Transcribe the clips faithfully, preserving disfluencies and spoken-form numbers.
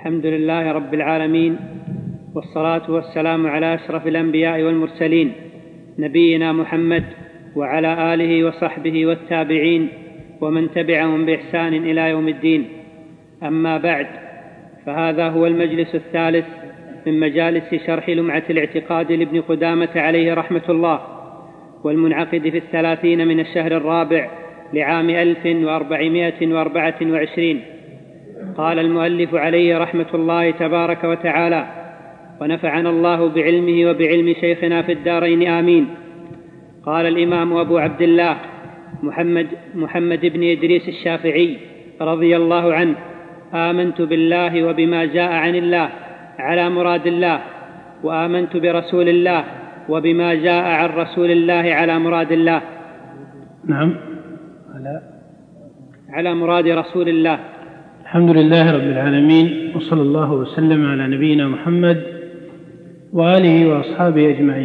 الحمد لله رب العالمين، والصلاة والسلام على أشرف الأنبياء والمرسلين نبينا محمد وعلى آله وصحبه والتابعين ومن تبعهم بإحسان إلى يوم الدين. أما بعد، فهذا هو المجلس الثالث من مجالس شرح لمعة الاعتقاد لابن قدامة عليه رحمة الله، والمنعقد في الثلاثين من الشهر الرابع لعام ألف وأربعمائة وأربعة وعشرين. قال المؤلف عليه رحمة الله تبارك وتعالى: ونفعنا الله بعلمه وبعلم شيخنا في الدارين آمين. قال الإمام أبو عبد الله محمد, محمد بن إدريس الشافعي رضي الله عنه: آمنت بالله وبما جاء عن الله على مراد الله، وآمنت برسول الله وبما جاء عن رسول الله على مراد الله. نعم، على على مراد رسول الله. الحمد لله رب العالمين، وصلى الله وسلم على نبينا محمد وآله وأصحابه أجمعين.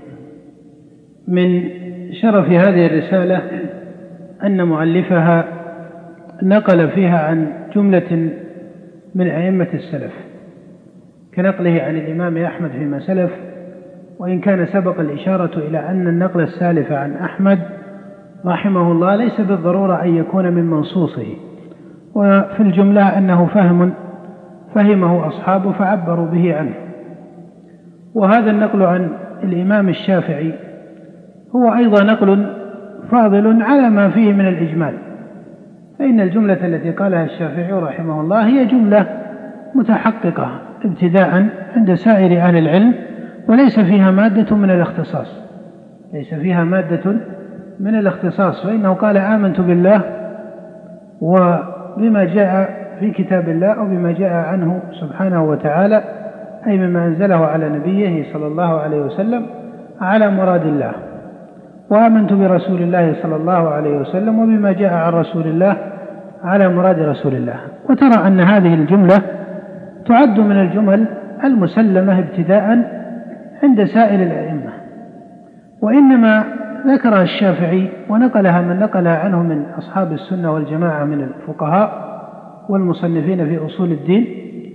من شرف هذه الرسالة أن مؤلفها نقل فيها عن جملة من أئمة السلف، كنقله عن الإمام أحمد فيما سلف، وإن كان سبق الإشارة إلى أن النقل السالف عن أحمد رحمه الله ليس بالضرورة أن يكون من منصوصه، وفي الجملة أنه فهم فهمه أصحابه فعبروا به عنه. وهذا النقل عن الإمام الشافعي هو أيضا نقل فاضل على ما فيه من الإجمال، فإن الجملة التي قالها الشافعي رحمه الله هي جملة متحققة ابتداء عند سائر أهل العلم، وليس فيها مادة من الاختصاص ليس فيها مادة من الاختصاص فإنه قال: آمنت بالله وبما جاء في كتاب الله أو بما جاء عنه سبحانه وتعالى، أي مما أنزله على نبيه صلى الله عليه وسلم على مراد الله، وآمنت برسول الله صلى الله عليه وسلم وبما جاء عن رسول الله على مراد رسول الله. وترى أن هذه الجملة تعد من الجمل المسلمة ابتداء عند سائر الأئمة، وإنما ذكرها الشافعي ونقلها من نقلها عنه من أصحاب السنة والجماعة من الفقهاء والمصنفين في أصول الدين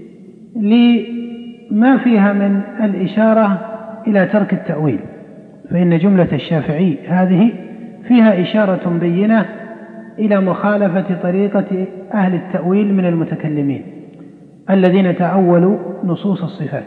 لما فيها من الإشارة إلى ترك التأويل، فإن جملة الشافعي هذه فيها إشارة بينة إلى مخالفة طريقة أهل التأويل من المتكلمين الذين تأولوا نصوص الصفات،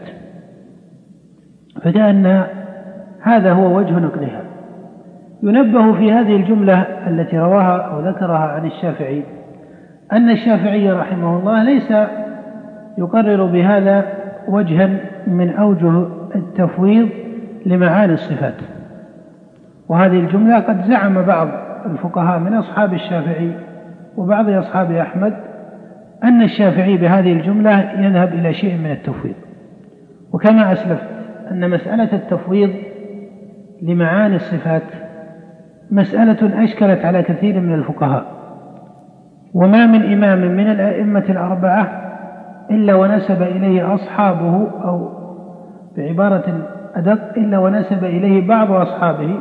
فكأن هذا هو وجه نقلها. ينبه في هذه الجملة التي رواها أو ذكرها عن الشافعي أن الشافعي رحمه الله ليس يقرر بهذا وجها من أوجه التفويض لمعاني الصفات. وهذه الجملة قد زعم بعض الفقهاء من أصحاب الشافعي وبعض أصحاب أحمد أن الشافعي بهذه الجملة يذهب إلى شيء من التفويض. وكما أسلفت أن مسألة التفويض لمعاني الصفات مسألة أشكلت على كثير من الفقهاء، وما من إمام من الأئمة الأربعة إلا ونسب إليه أصحابه، أو بعبارة أدق إلا ونسب إليه بعض أصحابه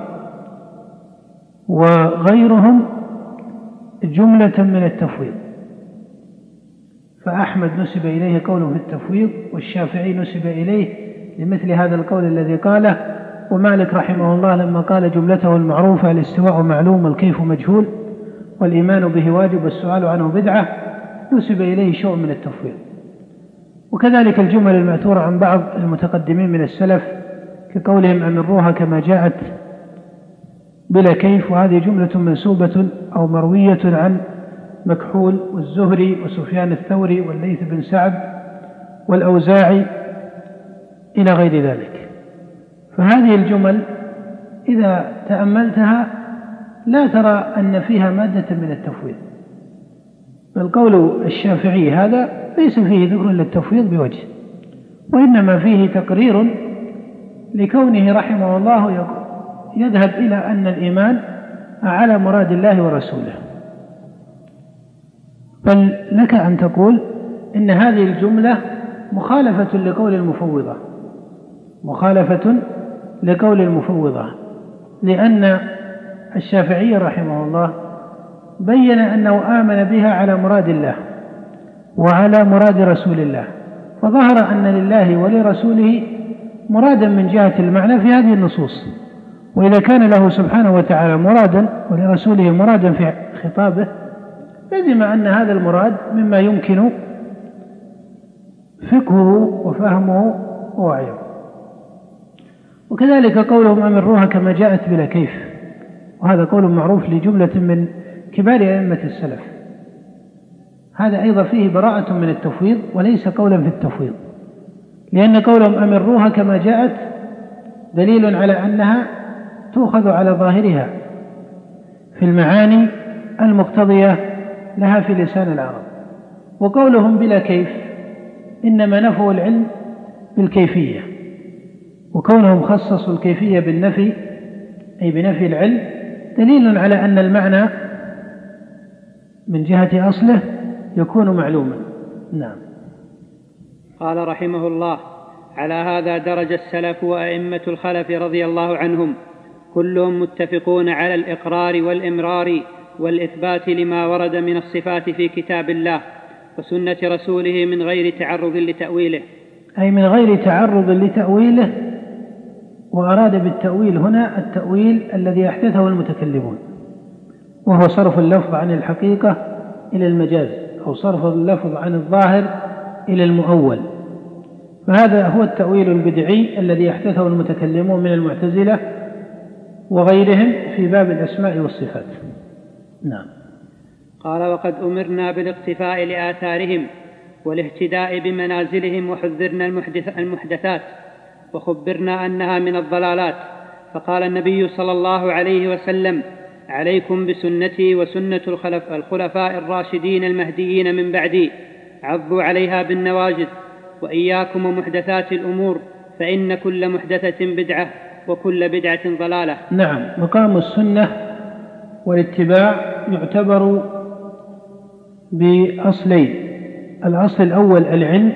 وغيرهم جملة من التفويض. فأحمد نسب إليه قوله في التفويض، والشافعي نسب إليه لمثل هذا القول الذي قاله، ومالك رحمه الله لما قال جملته المعروفة: الاستواء معلوم والكيف مجهول والإيمان به واجب والسؤال عنه بدعة، نسب إليه شيء من التفويض. وكذلك الجمل المأثورة عن بعض المتقدمين من السلف كقولهم: أمروها كما جاءت بلا كيف، وهذه جملة منسوبة أو مروية عن مكحول والزهري وسفيان الثوري والليث بن سعد والأوزاعي إلى غير ذلك. فهذه الجمل إذا تأملتها لا ترى أن فيها مادة من التفويض، بل قول الشافعي هذا ليس فيه ذكر للتفويض بوجه، وإنما فيه تقرير لكونه رحمه الله يذهب إلى أن الإيمان على مراد الله ورسوله. بل لك أن تقول إن هذه الجملة مخالفة لقول المفوضة مخالفة لقول المفوضة لأن الشافعي رحمه الله بين أنه آمن بها على مراد الله وعلى مراد رسول الله، وظهر أن لله ولرسوله مرادا من جهة المعنى في هذه النصوص. وإذا كان له سبحانه وتعالى مرادا ولرسوله مرادا في خطابه لزم أن هذا المراد مما يمكن فقهه وفهمه ووعيه. وكذلك قولهم أمروها كما جاءت بلا كيف، وهذا قول معروف لجملة من كبار أئمة السلف. هذا أيضا فيه براءة من التفويض وليس قولا في التفويض، لأن قولهم أمروها كما جاءت دليل على أنها تؤخذ على ظاهرها في المعاني المقتضية لها في لسان العرب. وقولهم بلا كيف إنما نفوا العلم بالكيفية، وكونهم خصصوا الكيفية بالنفي أي بنفي العلم دليل على أن المعنى من جهة أصله يكون معلوما. نعم. قال رحمه الله: على هذا درج السلف وأئمة الخلف رضي الله عنهم كلهم متفقون على الإقرار والإمرار والإثبات لما ورد من الصفات في كتاب الله وسنة رسوله من غير تعرض لتأويله، أي من غير تعرض لتأويله. وأراد بالتأويل هنا التأويل الذي أحدثه المتكلمون، وهو صرف اللفظ عن الحقيقة إلى المجاز، أو صرف اللفظ عن الظاهر إلى المؤول. فهذا هو التأويل البدعي الذي أحدثه المتكلمون من المعتزلة وغيرهم في باب الأسماء والصفات. نعم. قال: وقد أمرنا بالاقتفاء لآثارهم والاهتداء بمنازلهم وحذرنا المحدث المحدثات وخبرنا أنها من الضلالات. فقال النبي صلى الله عليه وسلم: عليكم بسنتي وسنة الخلفاء الراشدين المهديين من بعدي، عضوا عليها بالنواجذ، وإياكم ومحدثات الأمور، فإن كل محدثة بدعة وكل بدعة ضلالة. نعم. مقام السنة والاتباع يعتبر بأصلين: الأصل الأول العلم،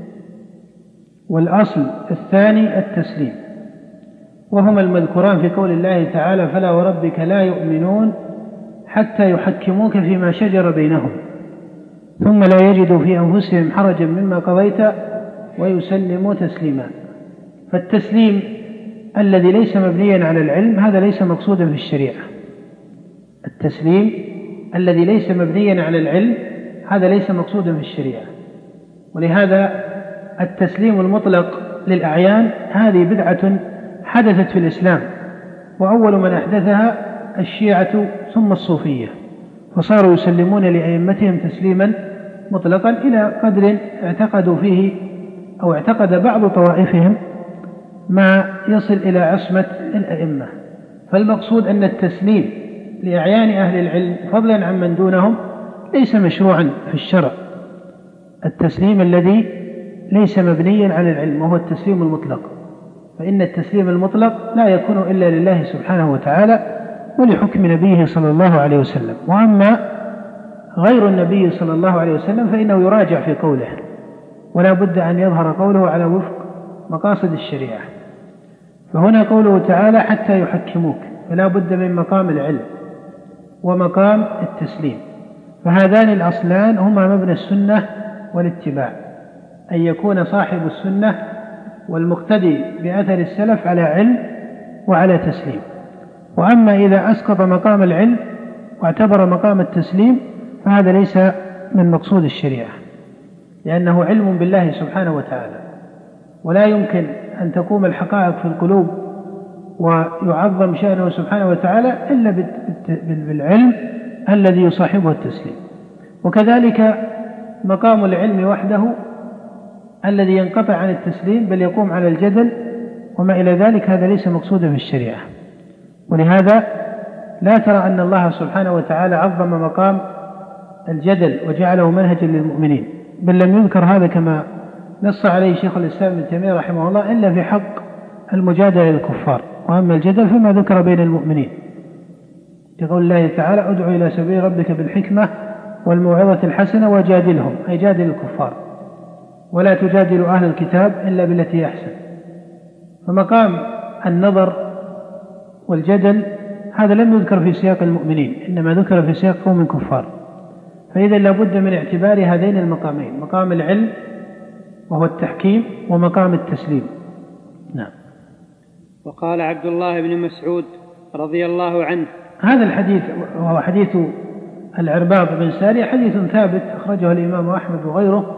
والأصل الثاني التسليم، وهما المذكوران في قول الله تعالى: فلا وربك لا يؤمنون حتى يحكموك فيما شجر بينهم ثم لا يجدوا في أنفسهم حرجا مما قضيت ويسلموا تسليما. فالتسليم الذي ليس مبنيا على العلم هذا ليس مقصودا في الشريعة. التسليم الذي ليس مبنيا على العلم هذا ليس مقصودا في الشريعة. ولهذا التسليم المطلق للأعيان هذه بدعة حدثت في الإسلام، وأول من أحدثها الشيعة ثم الصوفية، فصاروا يسلمون لأئمتهم تسليما مطلقا إلى قدر اعتقدوا فيه أو اعتقد بعض طوائفهم ما يصل إلى عصمة الأئمة. فالمقصود أن التسليم لأعيان أهل العلم فضلا عن من دونهم ليس مشروعا في الشرع. التسليم الذي ليس مبنيا على العلم وهو التسليم المطلق، فإن التسليم المطلق لا يكون إلا لله سبحانه وتعالى ولحكم نبيه صلى الله عليه وسلم. وأما غير النبي صلى الله عليه وسلم فإنه يراجع في قوله، ولا بد أن يظهر قوله على وفق مقاصد الشريعة. فهنا قوله تعالى: حتى يحكموك، فلا بد من مقام العلم ومقام التسليم، فهذان الأصلان هما مبنى السنة والاتباع، أن يكون صاحب السنة والمقتدي بأثر السلف على علم وعلى تسليم. وأما إذا أسقط مقام العلم واعتبر مقام التسليم فهذا ليس من مقصود الشريعة، لأنه علم بالله سبحانه وتعالى، ولا يمكن أن تقوم الحقائق في القلوب ويعظم شأنه سبحانه وتعالى إلا بالعلم الذي يصاحبه التسليم. وكذلك مقام العلم وحده الذي ينقطع عن التسليم بل يقوم على الجدل وما إلى ذلك، هذا ليس مقصودا في الشريعة. ولهذا لا ترى أن الله سبحانه وتعالى عظم مقام الجدل وجعله منهجا للمؤمنين، بل لم يذكر هذا كما نص عليه شيخ الإسلام ابن تيمية رحمه الله إلا في حق المجادلة للكفار، وأما الجدل فيما ذكر بين المؤمنين، يقول الله تعالى: ادعو إلى سبيل ربك بالحكمة والموعظة الحسنة وجادلهم، أي جادل الكفار، ولا تجادلوا أهل الكتاب إلا بالتي أحسن. فمقام النظر والجدل هذا لم يذكر في سياق المؤمنين، إنما ذكر في سياق قوم كفار. فإذا لابد من اعتبار هذين المقامين، مقام العلم وهو التحكيم ومقام التسليم. نعم. وقال عبد الله بن مسعود رضي الله عنه: هذا الحديث وهو حديث العرباض بن سارية حديث ثابت أخرجه الإمام أحمد وغيره،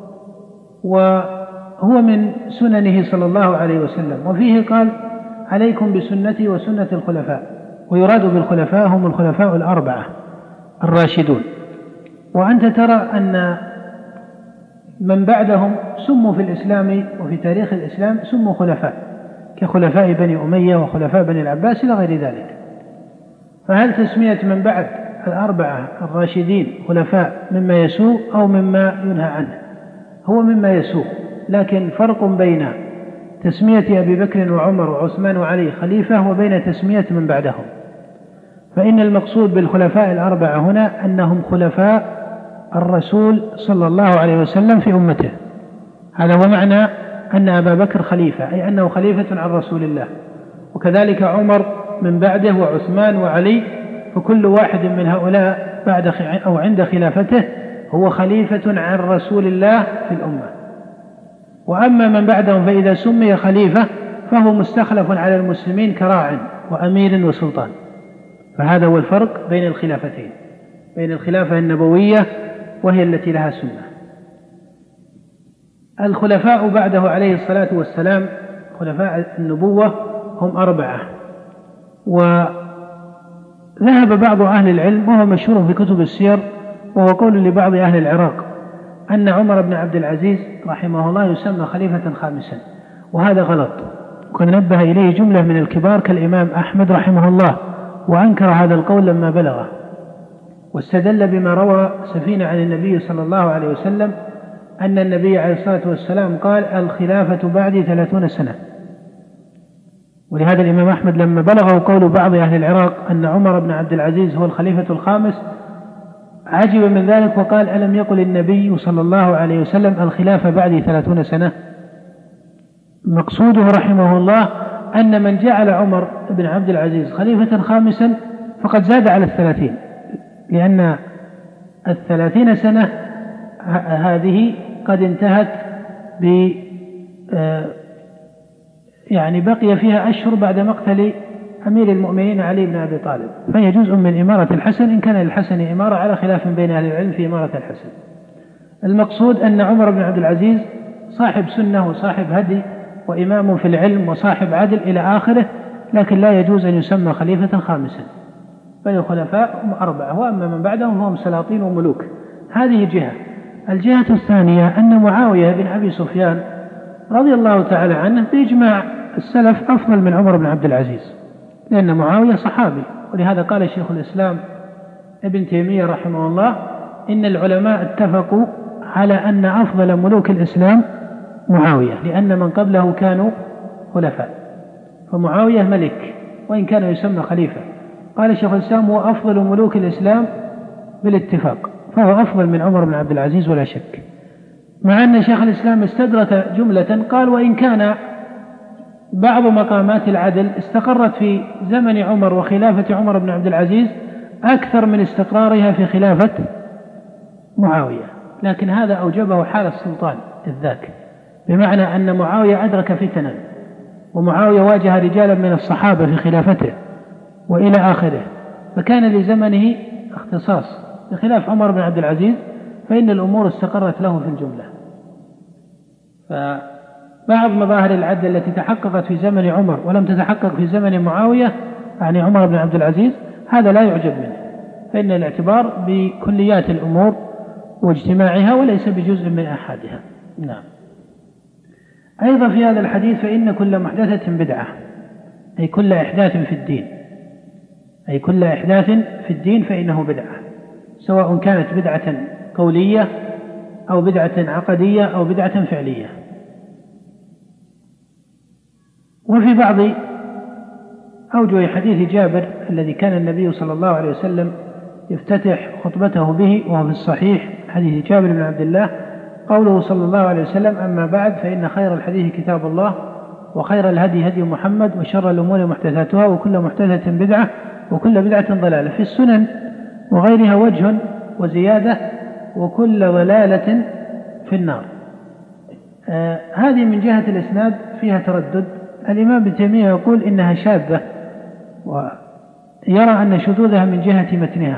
وهو من سننه صلى الله عليه وسلم. وفيه قال: عليكم بسنتي وسنة الخلفاء، ويراد بالخلفاء هم الخلفاء الأربعة الراشدون. وأنت ترى أن من بعدهم سموا في الإسلام وفي تاريخ الإسلام سموا خلفاء، كخلفاء بني أمية وخلفاء بني العباس إلى غير ذلك. فهل تسمية من بعد الأربعة الراشدين خلفاء مما يسوء أو مما ينهى عنه؟ هو مما يسوء، لكن فرق بين تسمية أبي بكر وعمر وعثمان وعلي خليفة وبين تسمية من بعدهم. فإن المقصود بالخلفاء الأربعة هنا أنهم خلفاء الرسول صلى الله عليه وسلم في أمته. هذا هو معنى أن أبا بكر خليفة، أي أنه خليفة عن رسول الله، وكذلك عمر من بعده وعثمان وعلي، فكل واحد من هؤلاء بعد أو عند خلافته هو خليفة عن رسول الله في الأمة. وأما من بعدهم فإذا سمي خليفة فهو مستخلف على المسلمين كراع وأمير وسلطان. فهذا هو الفرق بين الخلافتين، بين الخلافة النبوية وهي التي لها سنة. الخلفاء بعده عليه الصلاة والسلام خلفاء النبوة هم أربعة. وذهب بعض أهل العلم، وهو مشهور في كتب السير وهو قول لبعض أهل العراق، أن عمر بن عبد العزيز رحمه الله يسمى خليفة خامسا، وهذا غلط، وقد نبه إليه جملة من الكبار كالإمام أحمد رحمه الله، وأنكر هذا القول لما بلغه، واستدل بما روى سفينة عن النبي صلى الله عليه وسلم أن النبي عليه الصلاة والسلام قال: الخلافة بعدي ثلاثون سنة. ولهذا الإمام أحمد لما بلغه قول بعض أهل العراق أن عمر بن عبد العزيز هو الخليفة الخامس عجب من ذلك وقال: ألم يقل النبي صلى الله عليه وسلم الخلافة بعدي ثلاثون سنة؟ مقصوده رحمه الله أن من جعل عمر بن عبد العزيز خليفة خامسا فقد زاد على الثلاثين، لأن الثلاثين سنة هذه قد انتهت ب يعني بقي فيها أشهر بعد مقتل أمير المؤمنين علي بن أبي طالب، فهي جزء من إمارة الحسن، إن كان للحسن إمارة، على خلاف بين أهل العلم في إمارة الحسن. المقصود أن عمر بن عبد العزيز صاحب سنة وصاحب هدي وإمام في العلم وصاحب عدل إلى آخره، لكن لا يجوز أن يسمى خليفة خامسا، بل الخلفاء هم أربعة، وأما من بعدهم هم سلاطين وملوك. هذه جهة. الجهة الثانية أن معاوية بن أبي سفيان رضي الله تعالى عنه بإجماع السلف أفضل من عمر بن عبد العزيز، لأن معاوية صحابي. ولهذا قال شيخ الإسلام ابن تيمية رحمه الله: إن العلماء اتفقوا على أن أفضل ملوك الإسلام معاوية، لأن من قبله كانوا خلفاء، فمعاوية ملك وإن كان يسمى خليفة. قال شيخ الإسلام: هو أفضل ملوك الإسلام بالاتفاق، فهو أفضل من عمر بن عبد العزيز ولا شك. مع أن شيخ الإسلام استدرك جملة قال: وإن كان بعض مقامات العدل استقرت في زمن عمر وخلافة عمر بن عبد العزيز أكثر من استقرارها في خلافة معاوية، لكن هذا أوجبه حال السلطان الذاك، بمعنى أن معاوية أدرك فتنا، ومعاوية واجه رجالا من الصحابة في خلافته وإلى آخره، فكان لزمنه اختصاص، بخلاف عمر بن عبد العزيز فإن الأمور استقرت له في الجملة. فبعض مظاهر العدل التي تحققت في زمن عمر ولم تتحقق في زمن معاوية، يعني عمر بن عبد العزيز، هذا لا يعجب منه، فإن الاعتبار بكليات الأمور واجتماعها وليس بجزء من أحدها. نعم. أيضا في هذا الحديث: فإن كل محدثة بدعة، أي كل إحداث في الدين، أي كل إحداث في الدين فإنه بدعة، سواء كانت بدعة قولية أو بدعة عقدية أو بدعة فعلية. وفي بعض أوجه حديث جابر الذي كان النبي صلى الله عليه وسلم يفتتح خطبته به وهو في الصحيح، حديث جابر بن عبد الله، قوله صلى الله عليه وسلم: أما بعد فإن خير الحديث كتاب الله، وخير الهدي هدي محمد، وشر الأمور محدثاتها، وكل محدثة بدعة، وكل بدعة ضلالة. في السنن وغيرها وجه وزيادة: وكل ضلالة في النار. آه هذه من جهة الإسناد فيها تردد. الإمام ابن تيمية يقول إنها شاذة، ويرى أن شذوذها من جهة متنها.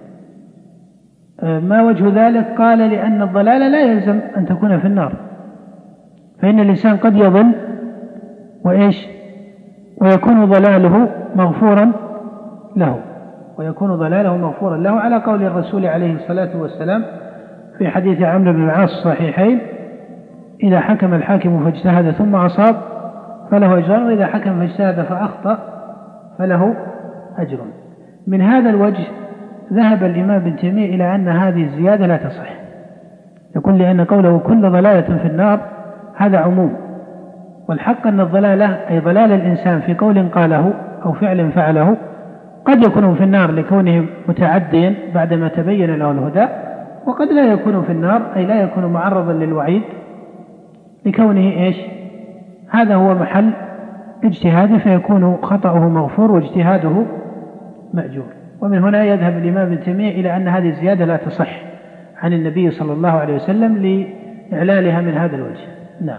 آه ما وجه ذلك؟ قال لأن الضلال لا يلزم أن تكون في النار، فإن الإنسان قد يضل وإيش ويكون ضلاله مغفورا له ويكون ضلاله مغفورا له على قول الرسول عليه الصلاة والسلام في حديث عمرو بن العاص الصحيحين: إذا حكم الحاكم فاجتهد ثم أصاب فله أجر، وإذا حكم فاجتهد فأخطأ فله أجر. من هذا الوجه ذهب الإمام ابن تيمية إلى أن هذه الزيادة لا تصح، يقول لأن قوله كل ضلالة في النار هذا عموم، والحق أن الضلالة أي ضلال الإنسان في قول قاله أو فعل فعله قد يكون في النار لكونه متعديا بعدما تبين له الهدى، وقد لا يكون في النار أي لا يكون معرضا للوعيد لكونه إيش هذا هو محل اجتهاده، فيكون خطأه مغفور واجتهاده مأجور. ومن هنا يذهب الإمام ابن تيمية إلى أن هذه الزيادة لا تصح عن النبي صلى الله عليه وسلم لإعلالها من هذا الوجه. نعم.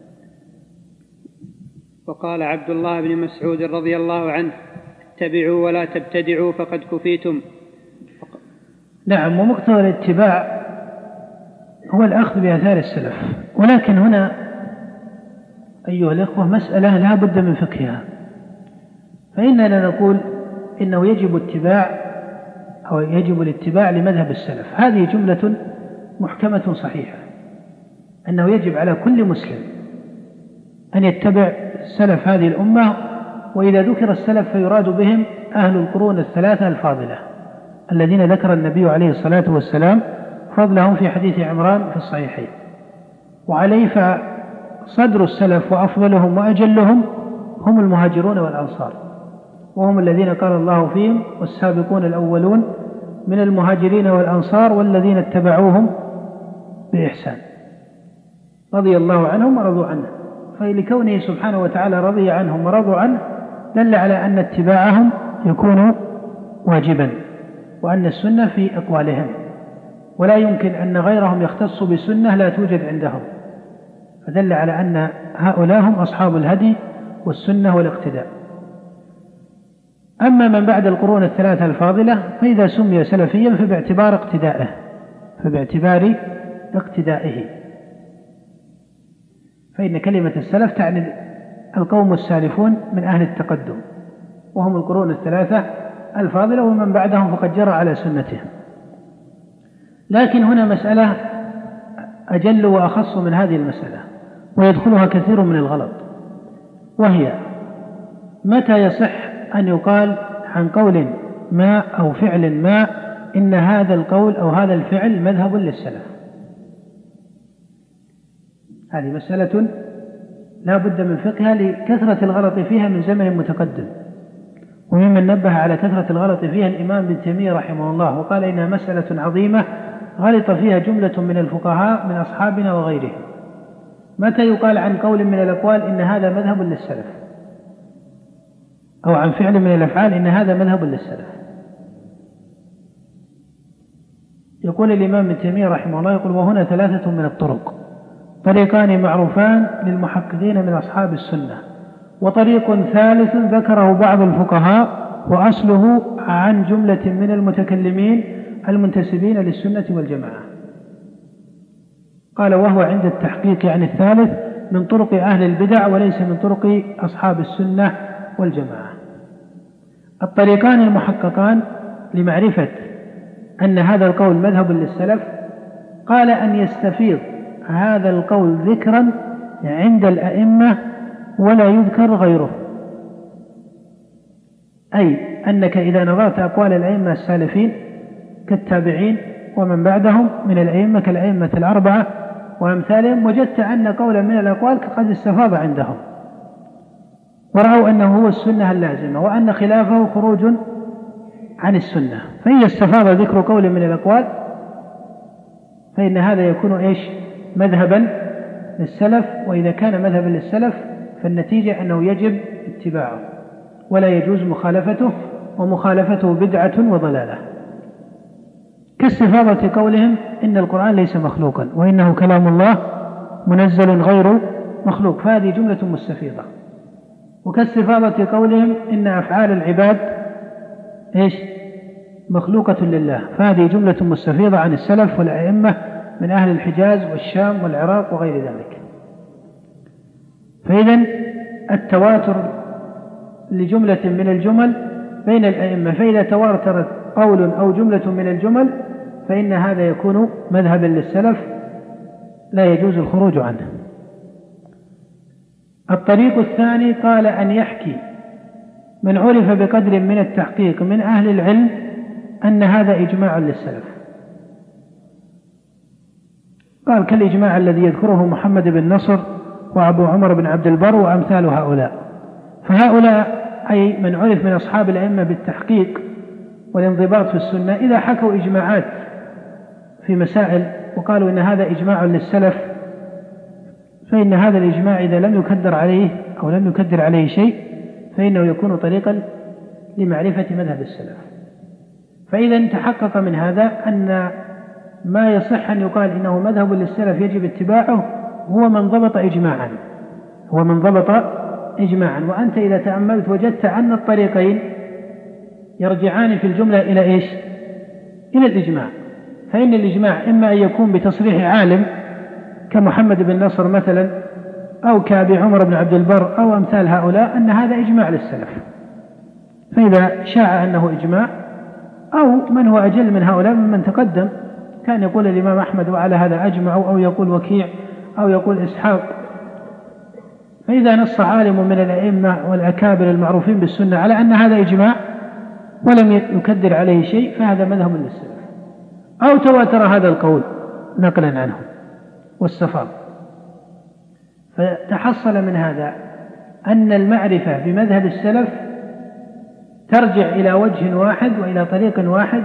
وقال عبد الله بن مسعود رضي الله عنه: اتبعوا ولا تبتدعوا فقد كفيتم. نعم. ومقتضى الاتباع هو الأخذ بآثار السلف، ولكن هنا أيها الأخوة مسألة لا بد من فقهها. فإننا نقول إنه يجب اتباع أو يجب الاتباع لمذهب السلف، هذه جملة محكمة صحيحة، أنه يجب على كل مسلم أن يتبع سلف هذه الأمة. وإذا ذكر السلف فيراد بهم أهل القرون الثلاثة الفاضلة الذين ذكر النبي عليه الصلاة والسلام فضلهم في حديث عمران في الصحيحين. وعليه فصدر السلف وأفضلهم وأجلهم هم المهاجرون والأنصار، وهم الذين قال الله فيهم: والسابقون الأولون من المهاجرين والأنصار والذين اتبعوهم بإحسان رضي الله عنهم ورضوا عنه. فلكونه سبحانه وتعالى رضي عنهم ورضوا عنه دل على أن اتباعهم يكون واجبا، وأن السنة في أقوالهم، ولا يمكن أن غيرهم يختص بسنة لا توجد عندهم، فدل على أن هؤلاء هم أصحاب الهدي والسنة والاقتداء. أما من بعد القرون الثلاثة الفاضلة فإذا سمي سلفيا فباعتبار اقتدائه فباعتبار اقتدائه فإن كلمة السلف تعني القوم السالفون من أهل التقدم، وهم القرون الثلاثة الفاضلة، ومن بعدهم فقد جرى على سنتهم. لكن هنا مسألة أجل وأخص من هذه المسألة، ويدخلها كثير من الغلط، وهي متى يصح أن يقال عن قول ما أو فعل ما إن هذا القول أو هذا الفعل مذهب للسلف. هذه مسألة لا بد من فقهها لكثرة الغلط فيها من زمن متقدم، وممن نبه على كثرة الغلط فيها الإمام ابن تيمية رحمه الله، وقال إنها مسألة عظيمة غلط فيها جملة من الفقهاء من أصحابنا وغيرهم. متى يقال عن قول من الأقوال إن هذا مذهب للسلف، أو عن فعل من الأفعال إن هذا مذهب للسلف؟ يقول الإمام ابن تيمية رحمه الله، يقول: وهنا ثلاثة من الطرق، طريقان معروفان للمحققين من أصحاب السنة، وطريق ثالث ذكره بعض الفقهاء وأصله عن جملة من المتكلمين المنتسبين للسنة والجماعة. قال: وهو عند التحقيق يعني الثالث من طرق أهل البدع وليس من طرق أصحاب السنة والجماعة. الطريقان المحققان لمعرفة أن هذا القول مذهب للسلف، قال: أن يستفيض هذا القول ذكرا عند الأئمة ولا يذكر غيره، أي أنك إذا نظرت أقوال الأئمة السالفين كالتابعين ومن بعدهم من الأئمة كالأئمة الأربعة وأمثالهم، وجدت أن قولا من الأقوال قد استفاض عندهم ورأوا أنه هو السنة اللازمة، وأن خلافه خروج عن السنة، فإذا استفاض ذكر قول من الأقوال فإن هذا يكون إيش؟ مذهبا للسلف. وإذا كان مذهبا للسلف فالنتيجة أنه يجب اتباعه ولا يجوز مخالفته، ومخالفته بدعة وضلالة، كاستفاضة قولهم إن القرآن ليس مخلوقا وإنه كلام الله منزل غير مخلوق، فهذه جملة مستفيضة. وكاستفاضة قولهم إن أفعال العباد إيش؟ مخلوقة لله، فهذه جملة مستفيضة عن السلف والأئمة من أهل الحجاز والشام والعراق وغير ذلك. فإذن التواتر لجملة من الجمل بين الأئمة، فإذا تواترت قول أو جملة من الجمل فإن هذا يكون مذهبا للسلف لا يجوز الخروج عنه. الطريق الثاني قال أن يحكي من عرف بقدر من التحقيق من أهل العلم أن هذا إجماع للسلف، قال كالإجماع الذي يذكره محمد بن نصر وأبو عمر بن عبد البر وأمثال هؤلاء. فهؤلاء أي من عرف من أصحاب الأئمة بالتحقيق والانضباط في السنة إذا حكوا إجماعات في مسائل وقالوا إن هذا إجماع للسلف، فإن هذا الإجماع إذا لم يكدر عليه أو لم يكدر عليه شيء فإنه يكون طريقا لمعرفة مذهب السلف. فإذا تحقق من هذا أن ما يصح أن يقال إنه مذهب للسلف يجب اتباعه هو من ضبط إجماعا، هو من ضبط إجماعا. وأنت إذا تأملت وجدت أن الطريقين يرجعان في الجملة إلى إيش؟ إلى الإجماع. فإن الإجماع إما أن يكون بتصريح عالم كمحمد بن نصر مثلا أو كأبي عمر بن عبد البر أو أمثال هؤلاء أن هذا إجماع للسلف، فإذا شاع أنه إجماع، أو من هو أجل من هؤلاء ممن تقدم كان يقول الإمام أحمد وعلى هذا أجمع، أو يقول وكيع أو يقول إسحاق. فإذا نص عالم من الأئمة والأكابر المعروفين بالسنة على أن هذا إجماع ولم يكدر عليه شيء فهذا مذهب للسلف، أو تواتر هذا القول نقلا عنه واستفاض. فتحصل من هذا أن المعرفة بمذهب السلف ترجع إلى وجه واحد وإلى طريق واحد،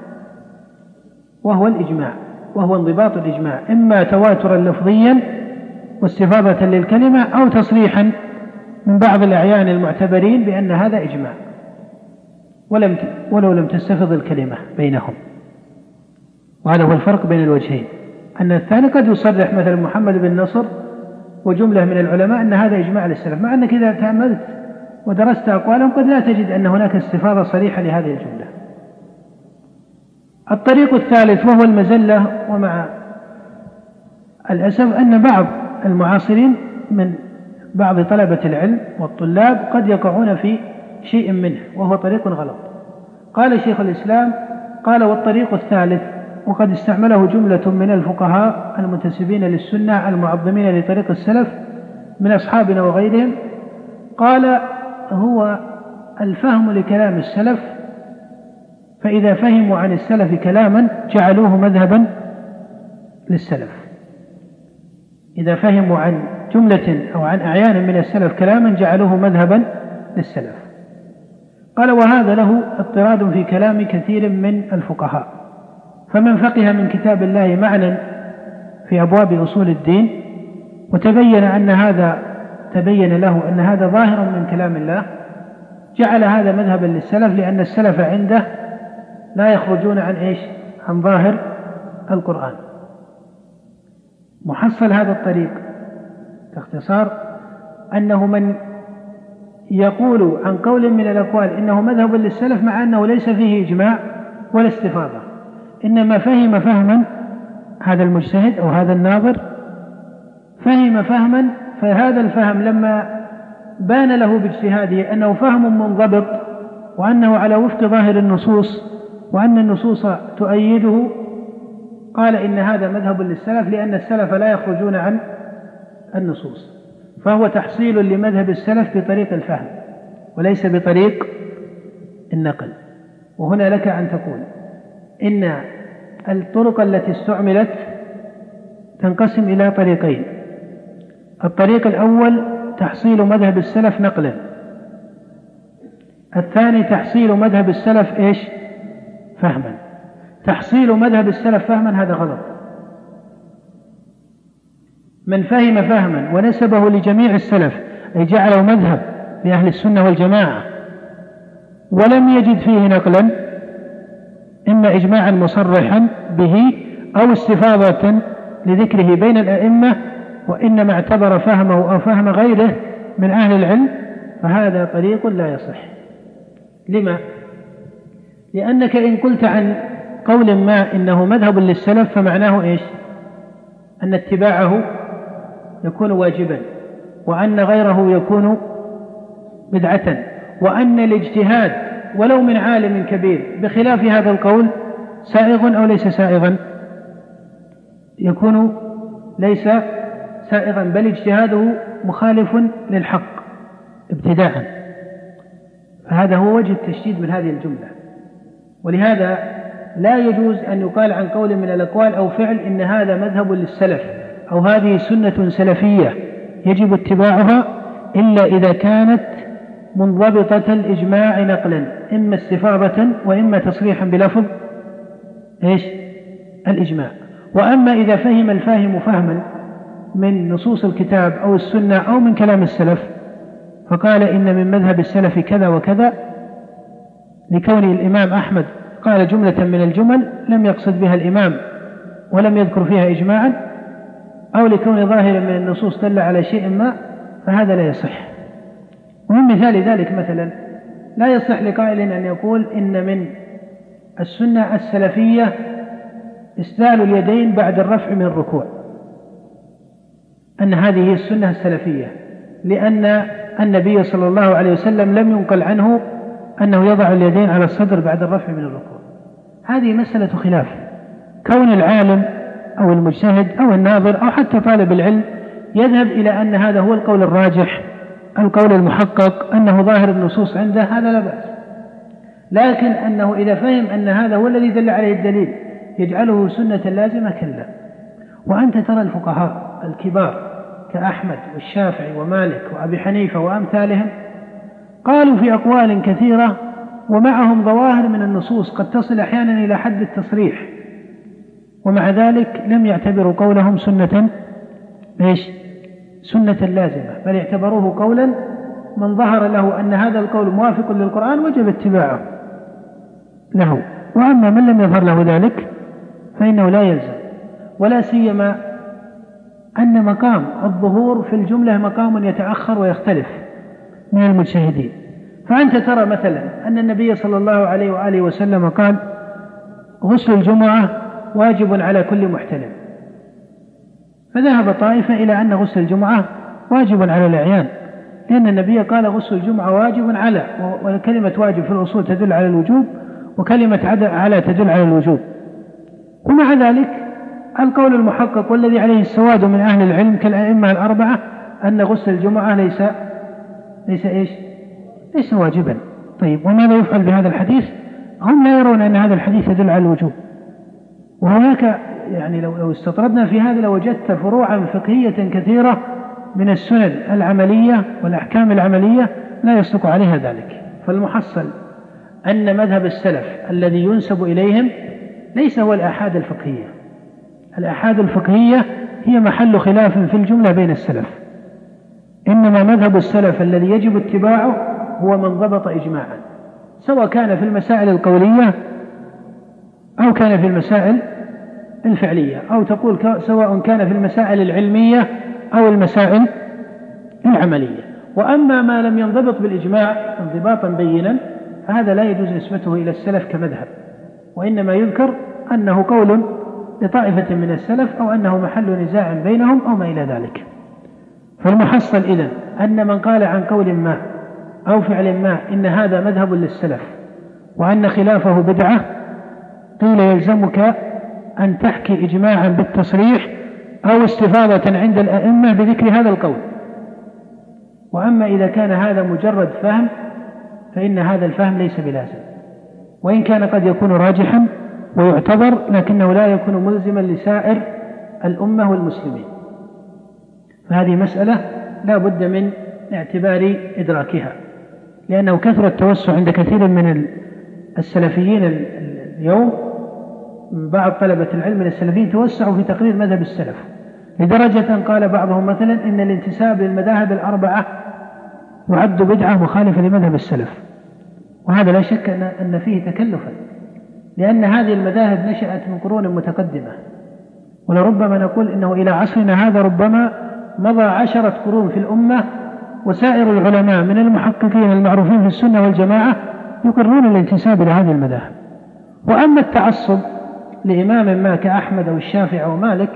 وهو الإجماع، وهو انضباط الإجماع، إما تواترا لفظيا واستفاضة للكلمة أو تصريحا من بعض الأعيان المعتبرين بأن هذا إجماع ولم ولو لم تستفض الكلمة بينهم. وهذا هو الفرق بين الوجهين، أن الثاني قد يصرح مثل محمد بن نصر وجملة من العلماء أن هذا إجماع للسلف، مع أنك إذا تأملت ودرست أقوالهم قد لا تجد أن هناك استفاضة صريحة لهذه الجملة. الطريق الثالث وهو المزلة، ومع الأسف أن بعض المعاصرين من بعض طلبة العلم والطلاب قد يقعون في شيء منه وهو طريق غلط. قال شيخ الإسلام قال والطريق الثالث، وقد استعمله جملة من الفقهاء المنتسبين للسنة المعظمين لطريق السلف من أصحابنا وغيرهم، قال هو الفهم لكلام السلف، فإذا فهموا عن السلف كلاما جعلوه مذهبا للسلف. إذا فهموا عن جملة أو عن أعيان من السلف كلاما جعلوه مذهبا للسلف. قال وهذا له اضطراد في كلام كثير من الفقهاء، فمن فقه من كتاب الله معنى في أبواب أصول الدين وتبين أن هذا تبين له أن هذا ظاهر من كلام الله جعل هذا مذهبا للسلف، لأن السلف عنده لا يخرجون عن إيش؟ عن ظاهر القرآن. محصل هذا الطريق باختصار أنه من يقول عن قول من الأقوال إنه مذهب للسلف مع أنه ليس فيه إجماع ولا استفاضة، إنما فهم فهما، هذا المجتهد أو هذا الناظر فهم فهما، فهذا الفهم لما بان له باجتهاده أنه فهم منضبط وأنه على وفق ظاهر النصوص وأن النصوص تؤيده، قال إن هذا مذهب للسلف، لأن السلف لا يخرجون عن النصوص، فهو تحصيل لمذهب السلف بطريق الفهم وليس بطريق النقل. وهنا لك أن تقول إن الطرق التي استعملت تنقسم إلى طريقين: الطريق الأول تحصيل مذهب السلف نقلا، الثاني تحصيل مذهب السلف إيش؟ فهما. تحصيل مذهب السلف فهما هذا غلط. من فهم فهما ونسبه لجميع السلف أي جعله مذهب لأهل السنة والجماعة ولم يجد فيه نقلا، إما إجماعا مصرحا به أو استفاضة لذكره بين الأئمة وإنما اعتبر فهمه أو فهم غيره من أهل العلم، فهذا طريق لا يصح. لما؟ لأنك إن قلت عن قول ما إنه مذهب للسلف فمعناه إيش؟ أن اتباعه يكون واجبا، وأن غيره يكون بدعة، وأن الاجتهاد ولو من عالم كبير بخلاف هذا القول سائغ أو ليس سائغا، يكون ليس سائغا بل اجتهاده مخالف للحق ابتداء. فهذا هو وجه التشديد من هذه الجملة. ولهذا لا يجوز أن يقال عن قول من الأقوال أو فعل إن هذا مذهب للسلف أو هذه سنة سلفية يجب اتباعها إلا إذا كانت منضبطة الإجماع نقلا، إما استفاضة وإما تصريحا بلفظ إيش؟ الإجماع. وأما إذا فهم الفاهم فهما من نصوص الكتاب أو السنة أو من كلام السلف فقال إن من مذهب السلف كذا وكذا، لكون الإمام أحمد قال جملة من الجمل لم يقصد بها الإمام ولم يذكر فيها إجماعا، أو لكون ظاهرا من النصوص دل على شيء ما، فهذا لا يصح. ومن مثال ذلك مثلا لا يصح لقائل أن يقول إن من السنة السلفية إسدال اليدين بعد الرفع من الركوع، أن هذه السنة السلفية، لأن النبي صلى الله عليه وسلم لم ينقل عنه أنه يضع اليدين على الصدر بعد الرفع من الركوع. هذه مسألة خلاف. كون العالم أو المجتهد أو الناظر أو حتى طالب العلم يذهب إلى أن هذا هو القول الراجح، القول المحقق، أنه ظاهر النصوص عنده، هذا لا بأس. لكن أنه إذا فهم أن هذا هو الذي دل عليه الدليل يجعله سنة لازمة، كلا. وأنت ترى الفقهاء الكبار كأحمد والشافعي ومالك وأبي حنيفة وأمثالهم قالوا في أقوال كثيرة ومعهم ظواهر من النصوص قد تصل أحيانا إلى حد التصريح، ومع ذلك لم يعتبروا قولهم سنة إيش؟ سنة لازمة، بل اعتبروه قولا من ظهر له أن هذا القول موافق للقرآن وجب اتباعه له. وأما من لم يظهر له ذلك فإنه لا يلزم، ولا سيما أن مقام الظهور في الجملة مقام يتأخر ويختلف من المجتهدين. فأنت ترى مثلا أن النبي صلى الله عليه وآله وسلم قال غسل الجمعة واجب على كل محتلم، فذهب طائفة إلى أن غسل الجمعة واجب على الأعيان، لأن النبي قال غسل الجمعة واجب على، وكلمة واجب في الأصول تدل على الوجوب، وكلمة على تدل على الوجوب. ومع ذلك القول المحقق والذي عليه السواد من أهل العلم كالأئمة الأربعة أن غسل الجمعة ليس ليس إيش؟ ليس واجبا. طيب وماذا يفعل بهذا الحديث؟ هم لا يرون أن هذا الحديث يدل على الوجوب. وهناك يعني لو لو استطردنا في هذا لوجدت فروعا فقهية كثيرة من السنن العملية والأحكام العملية لا يصدق عليها ذلك. فالمحصل أن مذهب السلف الذي ينسب إليهم ليس هو الآحاد الفقهية. الآحاد الفقهية هي محل خلاف في الجملة بين السلف، إنما مذهب السلف الذي يجب اتباعه هو من ضبط إجماعا، سواء كان في المسائل القولية أو كان في المسائل الفعلية، أو تقول سواء كان في المسائل العلمية أو المسائل العملية. وأما ما لم ينضبط بالإجماع انضباطا بينا فهذا لا يجوز نسبته إلى السلف كمذهب، وإنما يذكر أنه قول لطائفة من السلف أو أنه محل نزاع بينهم أو ما إلى ذلك. فالمحصل إذن أن من قال عن قول ما أو فعل ما إن هذا مذهب للسلف وأن خلافه بدعة، قيل يلزمك أن تحكي إجماعا بالتصريح أو استفاضة عند الأئمة بذكر هذا القول. وأما إذا كان هذا مجرد فهم فإن هذا الفهم ليس بلازم، وإن كان قد يكون راجحا ويعتبر، لكنه لا يكون ملزما لسائر الأمة والمسلمين. فهذه مسألة لا بد من اعتبار إدراكها، لأنه كثر التوسع عند كثير من السلفيين اليوم، بعض طلبة العلم من السلفيين توسعوا في تقرير مذهب السلف، لدرجة قال بعضهم مثلا إن الانتساب للمذاهب الأربعة يعد بدعة مخالفة لمذهب السلف. وهذا لا شك أن فيه تكلفا، لأن هذه المذاهب نشأت من قرون متقدمة، ولربما نقول إنه إلى عصرنا هذا ربما مضى عشرة قرون في الأمة وسائر العلماء من المحققين المعروفين في السنة والجماعة يقرون الانتساب إلى هذه المذاهب. وأما التعصب لإمام ما كأحمد أو الشافعي أو مالك،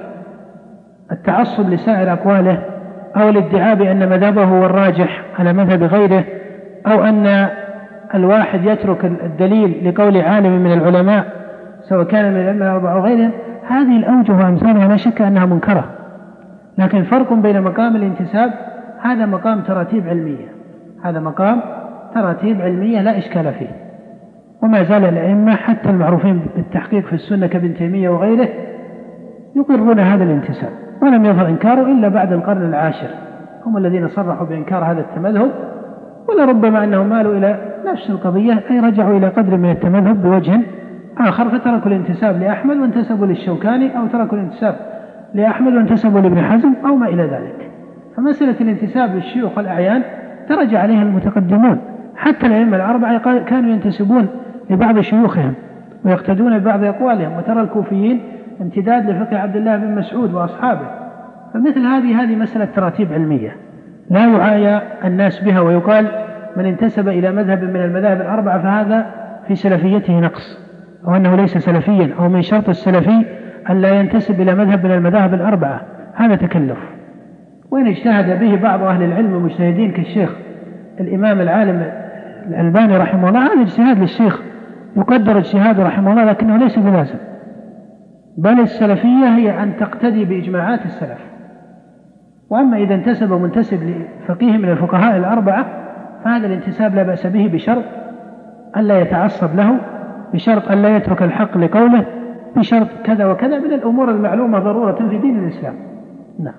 التعصب لسائر أقواله أو الادعاء بأن مذهبه هو الراجح على مذهب غيره، أو أن الواحد يترك الدليل لقول عالم من العلماء سواء كان من الأئمة الأربعة أو غيرهم، هذه الأوجه وأمثالها لا شك أنها منكرة. لكن فرق بين مقام الانتساب، هذا مقام تراتيب علمية، هذا مقام تراتيب علمية لا إشكال فيه. وما زال الأئمة حتى المعروفين بالتحقيق في السنة كابن تيمية وغيره يقرون هذا الانتساب، ولم يظهر إنكاره إلا بعد القرن العاشر، هم الذين صرحوا بإنكار هذا التمذهب. ولربما أنهم مالوا إلى نفس القضية، أي رجعوا إلى قدر من التمذهب بوجه آخر، فتركوا الانتساب لأحمد وانتسبوا للشوكاني، أو تركوا الانتساب لأحمد وانتسبوا لابن حزم أو ما إلى ذلك. فمسألة الانتساب للشيوخ والأعيان ترجع عليها المتقدمون، حتى الأئمة الأربعة كانوا ينتسبون لبعض شيوخهم ويقتدون ببعض أقوالهم، وترى الكوفيين امتداد لفقه عبد الله بن مسعود وأصحابه. فمثل هذه هذه مسألة تراتيب علمية لا يعايا الناس بها، ويقال من انتسب إلى مذهب من المذاهب الأربعة فهذا في سلفيته نقص، أو أنه ليس سلفيا، أو من شرط السلفي أن لا ينتسب إلى مذهب من المذاهب الأربعة، هذا تكلف. وإن اجتهد به بعض أهل العلم المجتهدين كالشيخ الإمام العالم الألباني رحمه الله، هذا اجتهاد للشيخ يقدر اجتهاده رحمه الله، لكنه ليس بلازم. بل السلفية هي أن تقتدي بإجماعات السلف. وأما إذا انتسب منتسب لفقيه من الفقهاء الأربعة فهذا الانتساب لا بأس به بشرط أن لا يتعصب له، بشرط أن لا يترك الحق لقوله، بشرط كذا وكذا من الأمور المعلومة ضرورة في دين الإسلام. نعم.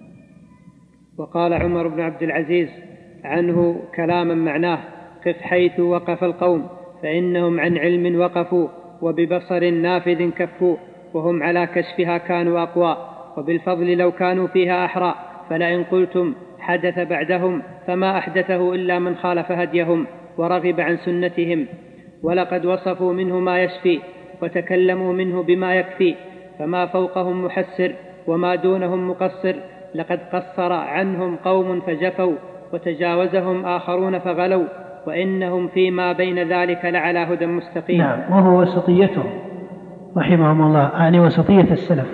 وقال عمر بن عبد العزيز عنه كلاما معناه: قف حيث وقف القوم فإنهم عن علم وقفوا، وببصر نافذ كفوا، وهم على كشفها كانوا أقوى، وبالفضل لو كانوا فيها أحرى، فلئن قلتم حدث بعدهم فما أحدثه إلا من خالف هديهم ورغب عن سنتهم، ولقد وصفوا منه ما يشفي وتكلموا منه بما يكفي، فما فوقهم محسر وما دونهم مقصر، لقد قصر عنهم قوم فجفوا وتجاوزهم آخرون فغلوا، وإنهم فيما بين ذلك لعلى هدى مستقيم. نعم، وهو وسطيته رحمهم الله، يعني وسطية السلف.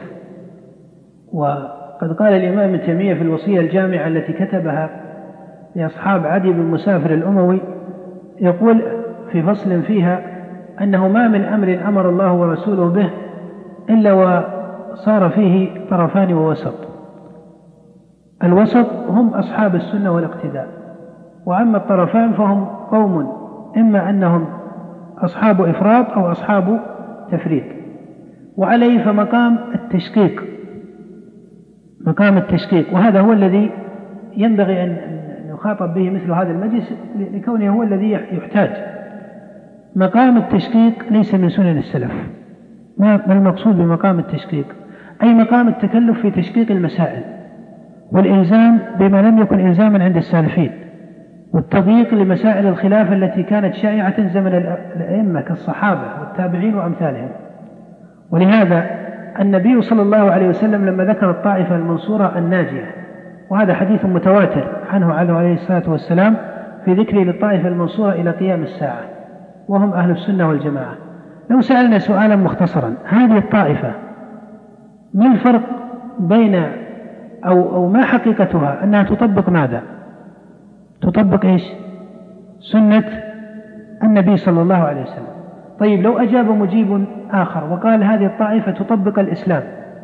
وقد قال الإمام ابن تيمية في الوصية الجامعة التي كتبها لأصحاب عدي بن مسافر الأموي، يقول في فصل فيها أنه ما من أمر أمر الله ورسوله به إلا وصار فيه طرفان ووسط. الوسط هم أصحاب السنة والاقتداء، وأما الطرفان فهم قوم إما أنهم أصحاب إفراط أو أصحاب تفريط. وعليه فمقام التشقيق، مقام التشقيق، وهذا هو الذي ينبغي أن يخاطب به مثل هذا المجلس لكونه هو الذي يحتاج. مقام التشقيق ليس من سنن السلف. ما المقصود بمقام التشقيق؟ أي مقام التكلف في تشقيق المسائل والإلزام بما لم يكن إلزاما عند السالفين، والتضييق لمسائل الخلاف التي كانت شائعة زمن الأئمة كالصحابة والتابعين وأمثالهم. ولهذا النبي صلى الله عليه وسلم لما ذكر الطائفة المنصورة الناجية، وهذا حديث متواتر عنه عليه الصلاة والسلام في ذكره للطائفة المنصورة إلى قيام الساعة، وهم أهل السنة والجماعة. لو سألنا سؤالا مختصرا: هذه الطائفة ما الفرق بين أو, أو ما حقيقتها؟ أنها تطبق ماذا؟ تطبق إيش؟ سنة النبي صلى الله عليه وسلم. طيب لو أجاب مجيب آخر وقال هذه الطائفة تطبق الإسلام،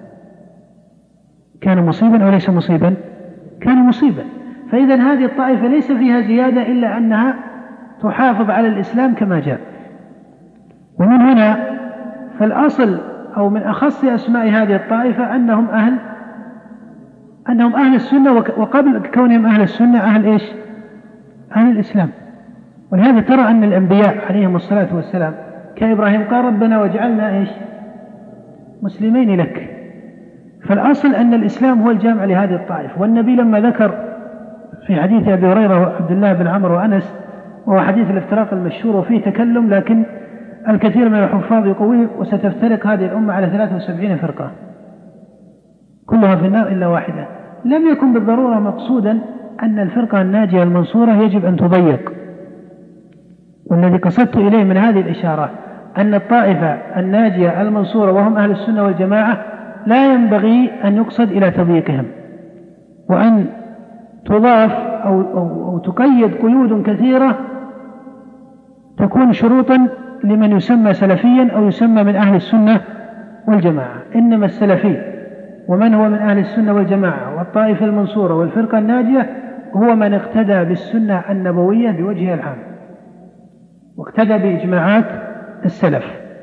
كان مصيبا أو ليس مصيبا؟ كان مصيبا. فإذا هذه الطائفة ليس فيها زيادة إلا أنها تحافظ على الإسلام كما جاء. ومن هنا فالأصل أو من أخص أسماء هذه الطائفة أنهم أهل أنهم أهل السنة، وقبل كونهم أهل السنة أهل إيش؟ أهل الإسلام. ولهذا ترى أن الأنبياء عليهم الصلاة والسلام كإبراهيم قال ربنا وجعلنا إيش؟ مسلمين لك. فالأصل أن الإسلام هو الجامع لهذه الطائفة. والنبي لما ذكر في حديث أبي هريرة وعبد الله بن عمرو وأنس، وهو حديث الافتراق المشهور وفيه تكلم، لكن الكثير من الحفاظ يقويه: وستفترق هذه الأمة على ثلاث وسبعين فرقة كلها في النار إلا واحدة. لم يكن بالضرورة مقصودا أن الفرقة الناجية المنصورة يجب أن تضيق، والذي قصدت إليه من هذه الإشارة أن الطائفة الناجية المنصورة وهم أهل السنة والجماعة لا ينبغي أن يقصد إلى تضييقهم، وأن تضاف أو, أو, أو تقيد قيود كثيرة تكون شروطا لمن يسمى سلفيا أو يسمى من أهل السنة والجماعة. إنما السلفي ومن هو من أهل السنة والجماعة والطائفة المنصورة والفرقة الناجية هو من اقتدى بالسنة النبوية بوجهها العام، واقتدى بإجماعات السلف،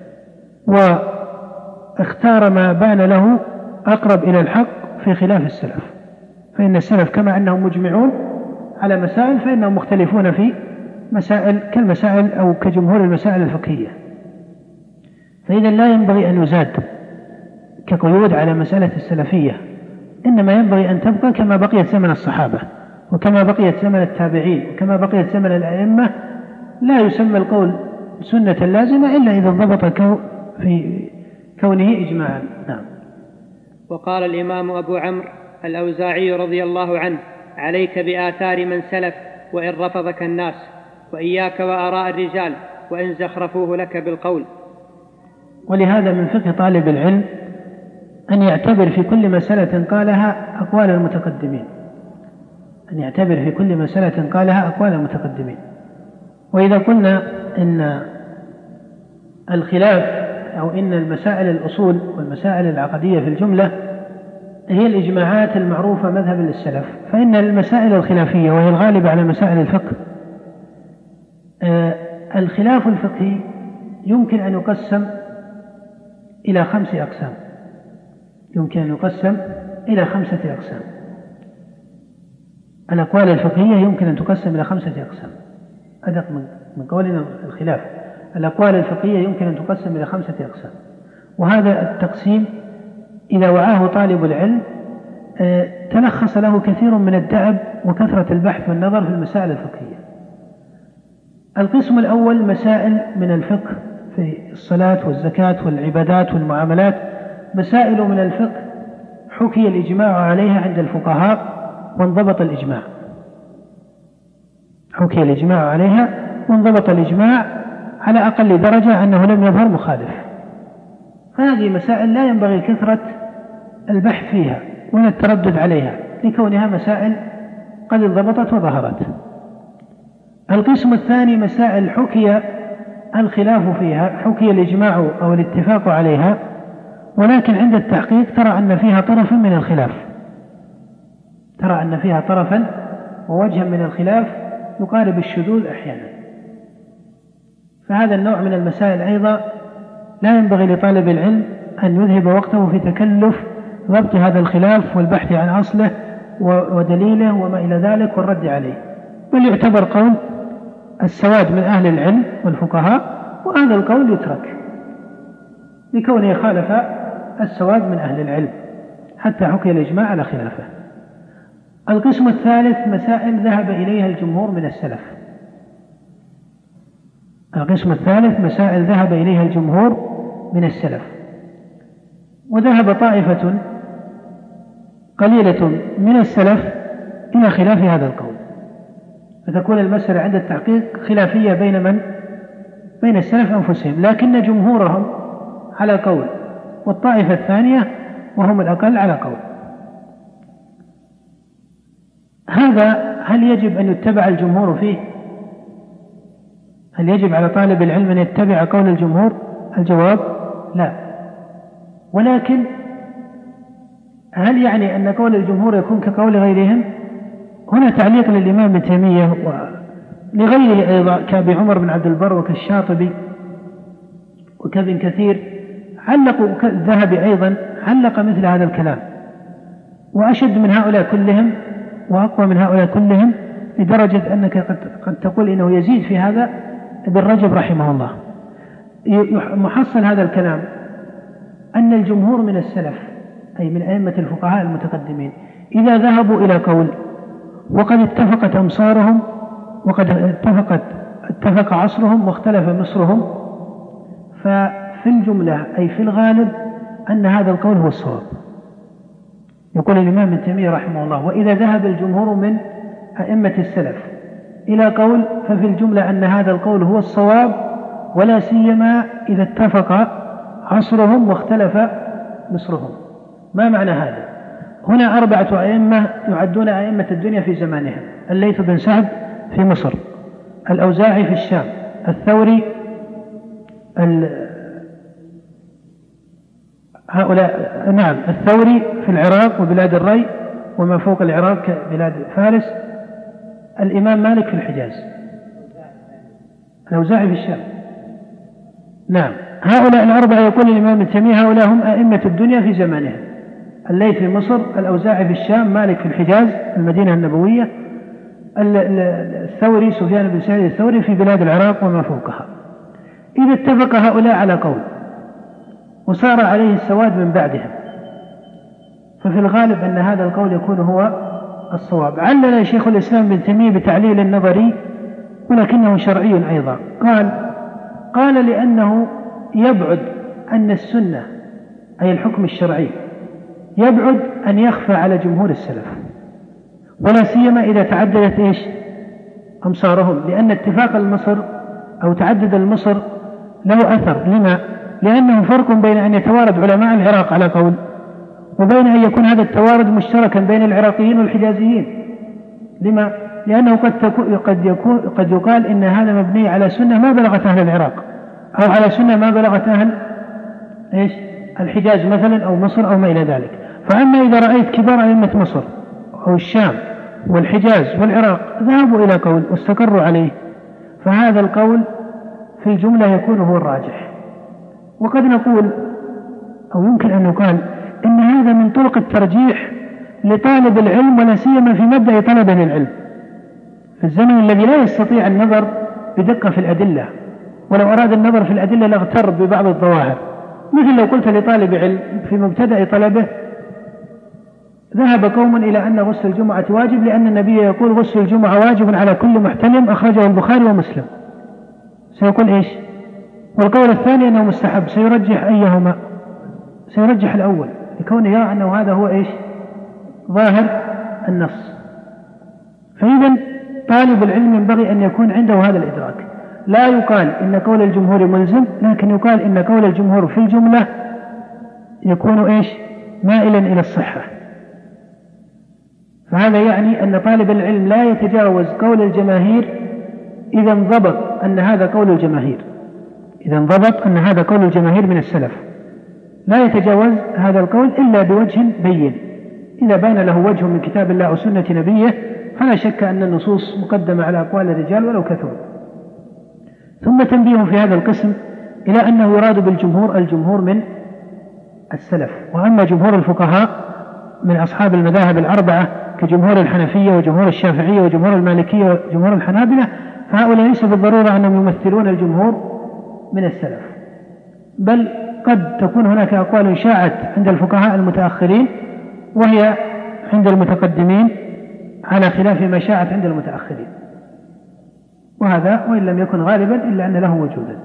واختار ما بان له أقرب إلى الحق في خلاف السلف. فإن السلف كما أنهم مجمعون على مسائل فإنهم مختلفون في مسائل كالمسائل أو كجمهور المسائل الفقهية. فإذا لا ينبغي أن يزاد كقيود على مسألة السلفية، إنما ينبغي أن تبقى كما بقيت زمن الصحابة وكما بقيت زمن التابعين وكما بقيت زمن الأئمة. لا يسمى القول سنة لازمة إلا إذا انضبط في كونه إجماعا. نعم. وقال الإمام أبو عمرو الأوزاعي رضي الله عنه: عليك بآثار من سلف وإن رفضك الناس، وإياك وآراء الرجال وإن زخرفوه لك بالقول. ولهذا من فقه طالب العلم أن يعتبر في كل مسألة قالها أقوال المتقدمين، أن يعتبر في كل مسألة قالها أقوال المتقدمين. وإذا قلنا إن الخلاف أو إن المسائل الأصول والمسائل العقدية في الجملة هي الإجماعات المعروفة مذهب للسلف، فإن المسائل الخلافية وهي الغالبة على مسائل الفقه، آه الخلاف الفقهي يمكن أن يقسم إلى خمس أقسام، يمكن أن يقسم إلى خمسة أقسام. الأقوال الفقهية يمكن أن تقسم إلى خمسة أقسام، أدق من قولنا الخلاف. الأقوال الفقهية يمكن أن تقسم إلى خمسة أقسام، وهذا التقسيم إذا وعاه طالب العلم تلخص له كثير من الدأب وكثرة البحث والنظر في المسائل الفقهية. القسم الأول مسائل من الفقه في الصلاة والزكاة والعبادات والمعاملات، مسائل من الفقه حكي الإجماع عليها عند الفقهاء وانضبط الإجماع، حكي الإجماع عليها وانضبط الإجماع على أقل درجة أنه لم يظهر مخالف. فهذه مسائل لا ينبغي كثرة البحث فيها ولا التردد عليها لكونها مسائل قد انضبطت وظهرت. القسم الثاني مسائل حكي الخلاف فيها، حكي الإجماع أو الاتفاق عليها، ولكن عند التحقيق ترى أن فيها طرفا من الخلاف، ترى أن فيها طرفا ووجها من الخلاف يقارب الشذوذ أحيانا. فهذا النوع من المسائل أيضا لا ينبغي لطالب العلم أن يذهب وقته في تكلف ضبط هذا الخلاف والبحث عن أصله ودليله وما إلى ذلك والرد عليه، بل يعتبر قول السواد من أهل العلم والفقهاء، وهذا القول يترك لكونه خالف السواد من أهل العلم حتى حكي الإجماع على خلافه. القسم الثالث مسائل ذهب إليها الجمهور من السلف، القسم الثالث مسائل ذهب إليها الجمهور من السلف، وذهب طائفة قليلة من السلف إلى خلاف هذا القول، فتكون المسألة عند التحقيق خلافية بين من؟ بين السلف أنفسهم، لكن جمهورهم على قول والطائفة الثانية وهم الأقل على قول. هذا هل يجب أن يتبع الجمهور فيه؟ هل يجب على طالب العلم أن يتبع قول الجمهور؟ الجواب لا. ولكن هل يعني أن قول الجمهور يكون كقول غيرهم؟ هنا تعليق للإمام ابن تيمية ولغيره أيضا كأبي عمر بن عبد البر وكالشاطبي وكابن كثير علقوا، الذهبي أيضا علق مثل هذا الكلام، وأشد من هؤلاء كلهم وأقوى من هؤلاء كلهم لدرجة أنك قد, قد تقول إنه يزيد في هذا ابن رجب رحمه الله. محصل هذا الكلام أن الجمهور من السلف أي من أئمة الفقهاء المتقدمين إذا ذهبوا إلى قول وقد اتفقت أمصارهم وقد اتفقت اتفق عصرهم واختلف مصرهم، ففي الجملة أي في الغالب أن هذا القول هو الصواب، يقول الإمام ابن تيمية رحمه الله: وإذا ذهب الجمهور من أئمة السلف إلى قول ففي الجملة أن هذا القول هو الصواب، ولا سيما إذا اتفق عصرهم واختلف مصرهم. ما معنى هذا؟ هنا أربعة أئمة يعدون أئمة الدنيا في زمانهم: الليث بن سعد في مصر، الأوزاعي في الشام، الثوري، هؤلاء نعم الثوري في العراق وبلاد الري وما فوق العراق كبلاد فارس، الإمام مالك في الحجاز، الأوزاعي في الشام. نعم، هؤلاء الأربعة يقول الإمام ابن تيمية هؤلاء هم أئمة الدنيا في زمانهم: الليث في مصر، الأوزاعي في الشام، مالك في الحجاز المدينة النبوية، الثوري سفيان بن سعيد الثوري في بلاد العراق وما فوقها. إذا اتفق هؤلاء على قول وصار عليه السواد من بعدهم، ففي الغالب أن هذا القول يكون هو الصواب. علل شيخ الإسلام ابن تيمية بتعليل نظري ولكنه شرعي أيضا، قال قال لأنه يبعد أن السنة أي الحكم الشرعي يبعد أن يخفى على جمهور السلف، ولا سيما إذا تعددت إيش أمصارهم، لأن اتفاق المصر أو تعدد المصر له أثر. لما؟ لأنه فرق بين أن يتوارد علماء العراق على قول وبين أن يكون هذا التوارد مشتركا بين العراقيين والحجازيين. لما؟ لأنه قد, قد, يكون قد يقال إن هذا مبني على سنة ما بلغت أهل العراق، أو على سنة ما بلغت أهل إيش الحجاز مثلا أو مصر أو ما إلى ذلك. فأما إذا رأيت كبار أئمة مصر أو الشام والحجاز والعراق ذهبوا إلى قول واستقروا عليه، فهذا القول في الجملة يكون هو الراجح. وقد نقول أو يمكن أن يقال إن هذا من طرق الترجيح لطالب العلم، ولا سيما في مبدأ طلبه للعلم في الزمن الذي لا يستطيع النظر بدقة في الأدلة، ولو أراد النظر في الأدلة لاغتر ببعض الظواهر. مثل لو قلت لطالب علم في مبتدأ طلبه: ذهب قوم إلى أن غسل الجمعة واجب لأن النبي يقول غسل الجمعة واجب على كل محتلم، أخرجه البخاري ومسلم، سيقول إيش؟ والقول الثاني أنه مستحب، سيرجح أيهما؟ سيرجح الأول لكونه يرى أنه هذا هو إيش ظاهر النص. فإذا طالب العلم ينبغي أن يكون عنده هذا الإدراك. لا يقال إن قول الجمهور ملزم، لكن يقال إن قول الجمهور في الجملة يكون إيش مائلا إلى الصحة. فهذا يعني أن طالب العلم لا يتجاوز قول الجماهير إذا انضبط أن هذا قول الجماهير، إذا انضبط أن هذا قول الجماهير من السلف، لا يتجاوز هذا القول إلا بوجه بين. إذا بان له وجه من كتاب الله أو سنة نبيه فلا شك أن النصوص مقدمة على أقوال الرجال ولو كثروا. ثم تنبيه في هذا القسم إلى أنه يراد بالجمهور الجمهور من السلف، وأما جمهور الفقهاء من أصحاب المذاهب الأربعة كجمهور الحنفية وجمهور الشافعية وجمهور المالكية وجمهور الحنابلة، فهؤلاء ليس بالضرورة أنهم يمثلون الجمهور من السلف، بل قد تكون هناك أقوال شاعت عند الفقهاء المتأخرين وهي عند المتقدمين على خلاف ما شاعت عند المتأخرين، وهذا وإن لم يكن غالبا إلا أن له وجودا.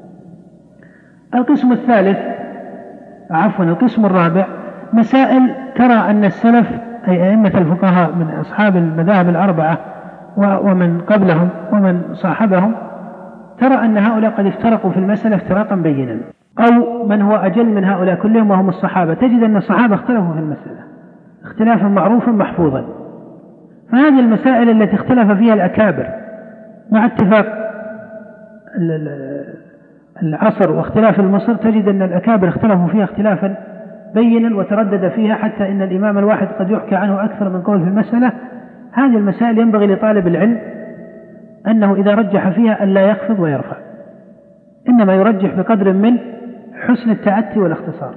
القسم الثالث عفوا القسم الرابع مسائل ترى أن السلف أي أئمة الفقهاء من أصحاب المذاهب الأربعة ومن قبلهم ومن صاحبهم ترى أن هؤلاء قد افترقوا في المسألة افتراقا بينا، أو من هو أجل من هؤلاء كلهم وهم الصحابة، تجد أن الصحابة اختلفوا في المسألة اختلافا معروفا محفوظا. فهذه المسائل التي اختلف فيها الأكابر مع اتفاق العصر واختلاف المصر، تجد أن الأكابر اختلفوا فيها اختلافا بينا وتردد فيها، حتى إن الإمام الواحد قد يحكى عنه أكثر من قول في المسألة. هذه المسائل ينبغي لطالب العلم أنه إذا رجح فيها ألا يخفض ويرفع، إنما يرجح بقدر من حسن التأتي والاختصار.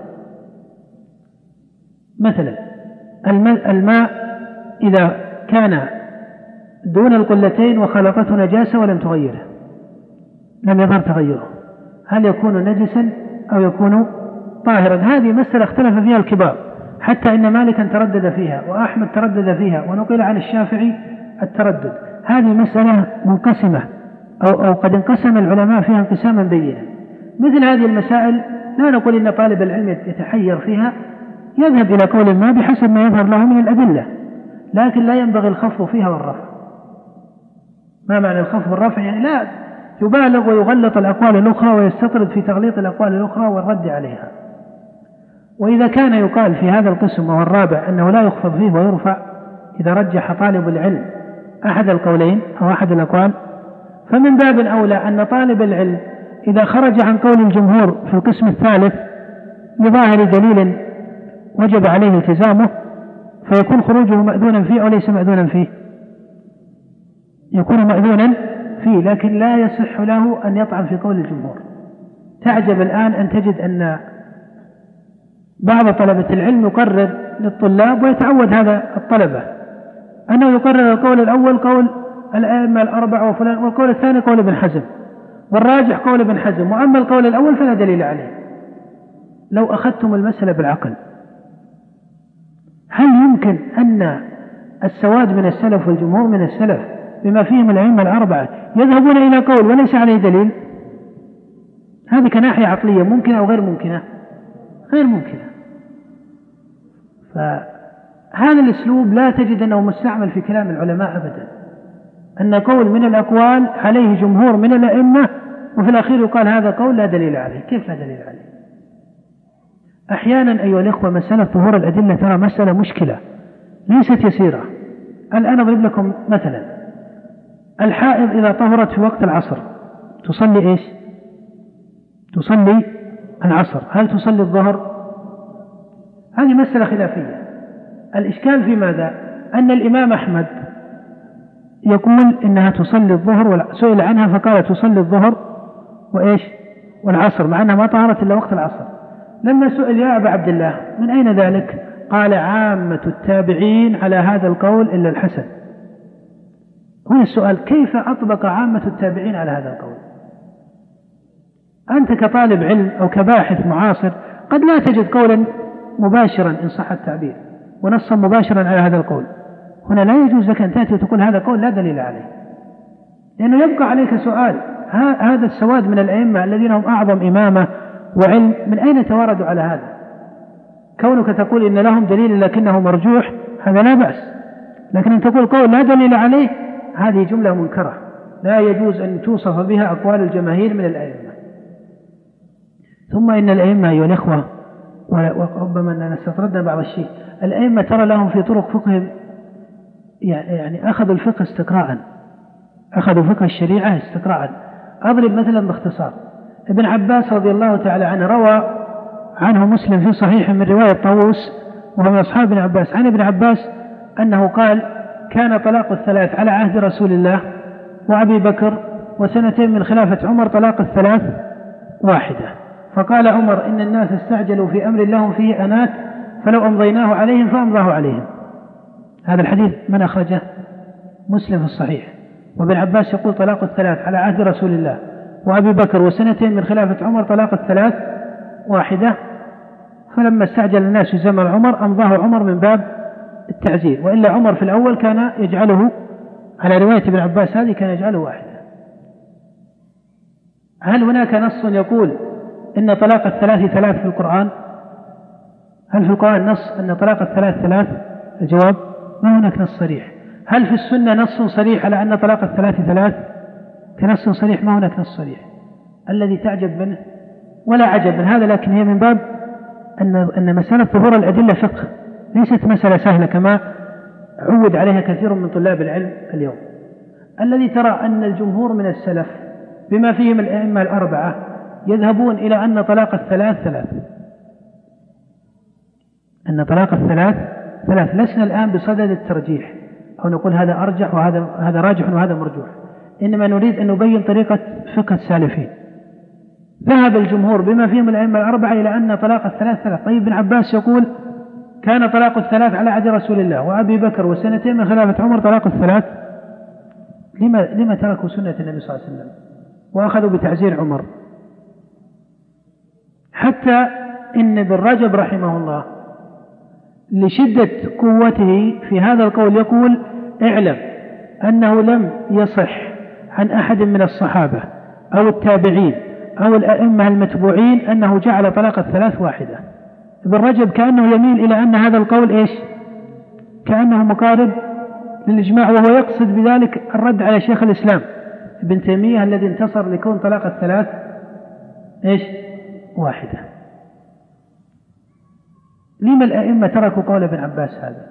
مثلا الماء إذا كان دون القلتين وخلطته نجاسة ولم تغيره، لم يظهر تغيره، هل يكون نجسا أو يكون طاهرا؟ هذه مسألة اختلف فيها الكبار، حتى إن مالكا تردد فيها وأحمد تردد فيها ونقل عن الشافعي التردد. هذه مسألة منقسمة أو, أو قد انقسم العلماء فيها انقساما بينا. مثل هذه المسائل لا نقول إن طالب العلم يتحير فيها، يذهب إلى قول ما بحسب ما يظهر له من الأدلة، لكن لا ينبغي الخفض فيها والرفع. ما معنى الخفض والرفع؟ يعني لا يبالغ ويغلط الأقوال الأخرى ويستطرد في تغليط الأقوال الأخرى والرد عليها. وإذا كان يقال في هذا القسم وهو الرابع أنه لا يخفض فيه ويرفع إذا رجح طالب العلم أحد القولين أو أحد الأقوال، فمن باب أولى أن طالب العلم إذا خرج عن قول الجمهور في القسم الثالث لظاهر دليل وجب عليه التزامه فيكون خروجه مأذونا فيه أو ليس مأذونا فيه؟ يكون مأذونا فيه، لكن لا يصح له أن يطعن في قول الجمهور. تعجب الآن أن تجد أن بعض طلبة العلم يقرر للطلاب ويتعود هذا الطلبة أنه يقرر القول الأول قول الأئمة الأربعة وفلان، والقول الثاني قول ابن حزم، والراجح قول ابن حزم، وأما القول الأول فلا دليل عليه. لو أخذتم المسألة بالعقل، هل يمكن أن السواد من السلف والجمهور من السلف بما فيهم الأئمة الأربعة يذهبون إلى قول وليس عليه دليل؟ هذه كناحية عقلية ممكنة أو غير ممكنة؟ غير ممكنة. فهذا الأسلوب لا تجد أنه مستعمل في كلام العلماء أبدا، أن قول من الأقوال عليه جمهور من الأئمة وفي الأخير يقال هذا قول لا دليل عليه. كيف لا دليل عليه؟ أحيانا أيها الإخوة مسألة ظهور الأدلة ترى مسألة مشكلة ليست يسيرة. الآن أضرب لكم مثلا، الحائض إذا طهرت في وقت العصر تصلي إيش؟ تصلي العصر. هل تصلي الظهر؟ هذه مسألة خلافية. الإشكال في ماذا؟ أن الإمام أحمد يقول إنها تصلي الظهر، سئل عنها فقال تصلي الظهر وإيش؟ والعصر، مع أنها ما طهرت إلا وقت العصر. لما سئل يا أبا عبد الله من أين ذلك؟ قال عامة التابعين على هذا القول إلا الحسن. هنا السؤال، كيف أطبق عامة التابعين على هذا القول؟ أنت كطالب علم أو كباحث معاصر قد لا تجد قولا مباشرا إن صح التعبير ونصا مباشرا على هذا القول. هنا لا يجوز لك أن تأتي وتقول هذا قول لا دليل عليه، لأنه يبقى عليك سؤال، هذا السواد من الأئمة الذين هم أعظم إمامة وعلم من أين تواردوا على هذا؟ كونك تقول إن لهم دليل لكنه مرجوح هذا لا بأس، لكن أن تقول قول لا دليل عليه هذه جملة منكرة لا يجوز أن توصف بها أقوال الجماهير من الأئمة. ثم إن الأئمة أيها الإخوة، وربما أننا استطردنا بعض الشيء، الأئمة ترى لهم في طرق فقههم يعني أخذوا الفقه استقراء، أخذوا فقه الشريعة استقراء. أضرب مثلا باختصار، ابن عباس رضي الله تعالى عنه روى عنه مسلم في صحيح من رواية طاووس وهو من أصحاب ابن عباس عن ابن عباس أنه قال كان طلاق الثلاث على عهد رسول الله وأبي بكر وسنتين من خلافة عمر طلاق الثلاث واحدة، فقال عمر إن الناس استعجلوا في أمر لهم فيه أنات فلو أمضيناه عليهم فأمضاه عليهم. هذا الحديث من أخرجه؟ مسلم في الصحيح. وابن عباس يقول طلاق الثلاث على عهد رسول الله وأبي بكر وسنتين من خلافة عمر طلاق الثلاث واحدة، فلما استعجل الناس في زمن عمر أمضاه عمر من باب التعزير، وإلا عمر في الأول كان يجعله على رواية ابن عباس هذه كان يجعله واحدة. هل هناك نص يقول إن طلاق الثلاث ثلاث في القرآن؟ هل في القرآن نص أن طلاق الثلاث ثلاث؟ الجواب ما هناك نص صريح. هل في السنة نص صريح على أن طلاق الثلاث ثلاث؟ كنص صريح ما هناك نص صريح. الذي تعجب منه ولا عجب من هذا، لكن هي من باب أن أن مسألة ظهور الأدلة فقه ليست مسألة سهلة كما عود عليها كثير من طلاب العلم اليوم. الذي ترى أن الجمهور من السلف بما فيهم الأئمة الأربعة يذهبون إلى أن طلاق الثلاث ثلاث، أن طلاق الثلاث ثلاث. لسنا الآن بصدد الترجيح أو نقول هذا أرجح وهذا هذا راجح وهذا مرجوح، إنما نريد أن نبين طريقة فقه السالفين. ذهب الجمهور بما فيهم الأئمة الأربعة إلى أن طلاق الثلاث ثلاث. طيب ابن عباس يقول كان طلاق الثلاث على عهد رسول الله وأبي بكر وسنتين من خلافة عمر طلاق الثلاث. لما لما تركوا سنة النبي صلى الله عليه وسلم وأخذوا بتعزير عمر؟ حتى إن ابن رجب رحمه الله لشدة قوته في هذا القول يقول اعلم أنه لم يصح عن أحد من الصحابة أو التابعين أو الأئمة المتبوعين أنه جعل طلاق الثلاث واحدة. ابن رجب كأنه يميل إلى أن هذا القول إيش؟ كأنه مقارب للإجماع، وهو يقصد بذلك الرد على شيخ الإسلام ابن تيمية الذي انتصر لكون طلاق الثلاث إيش؟ واحدة. لما الأئمة تركوا قول ابن عباس هذا؟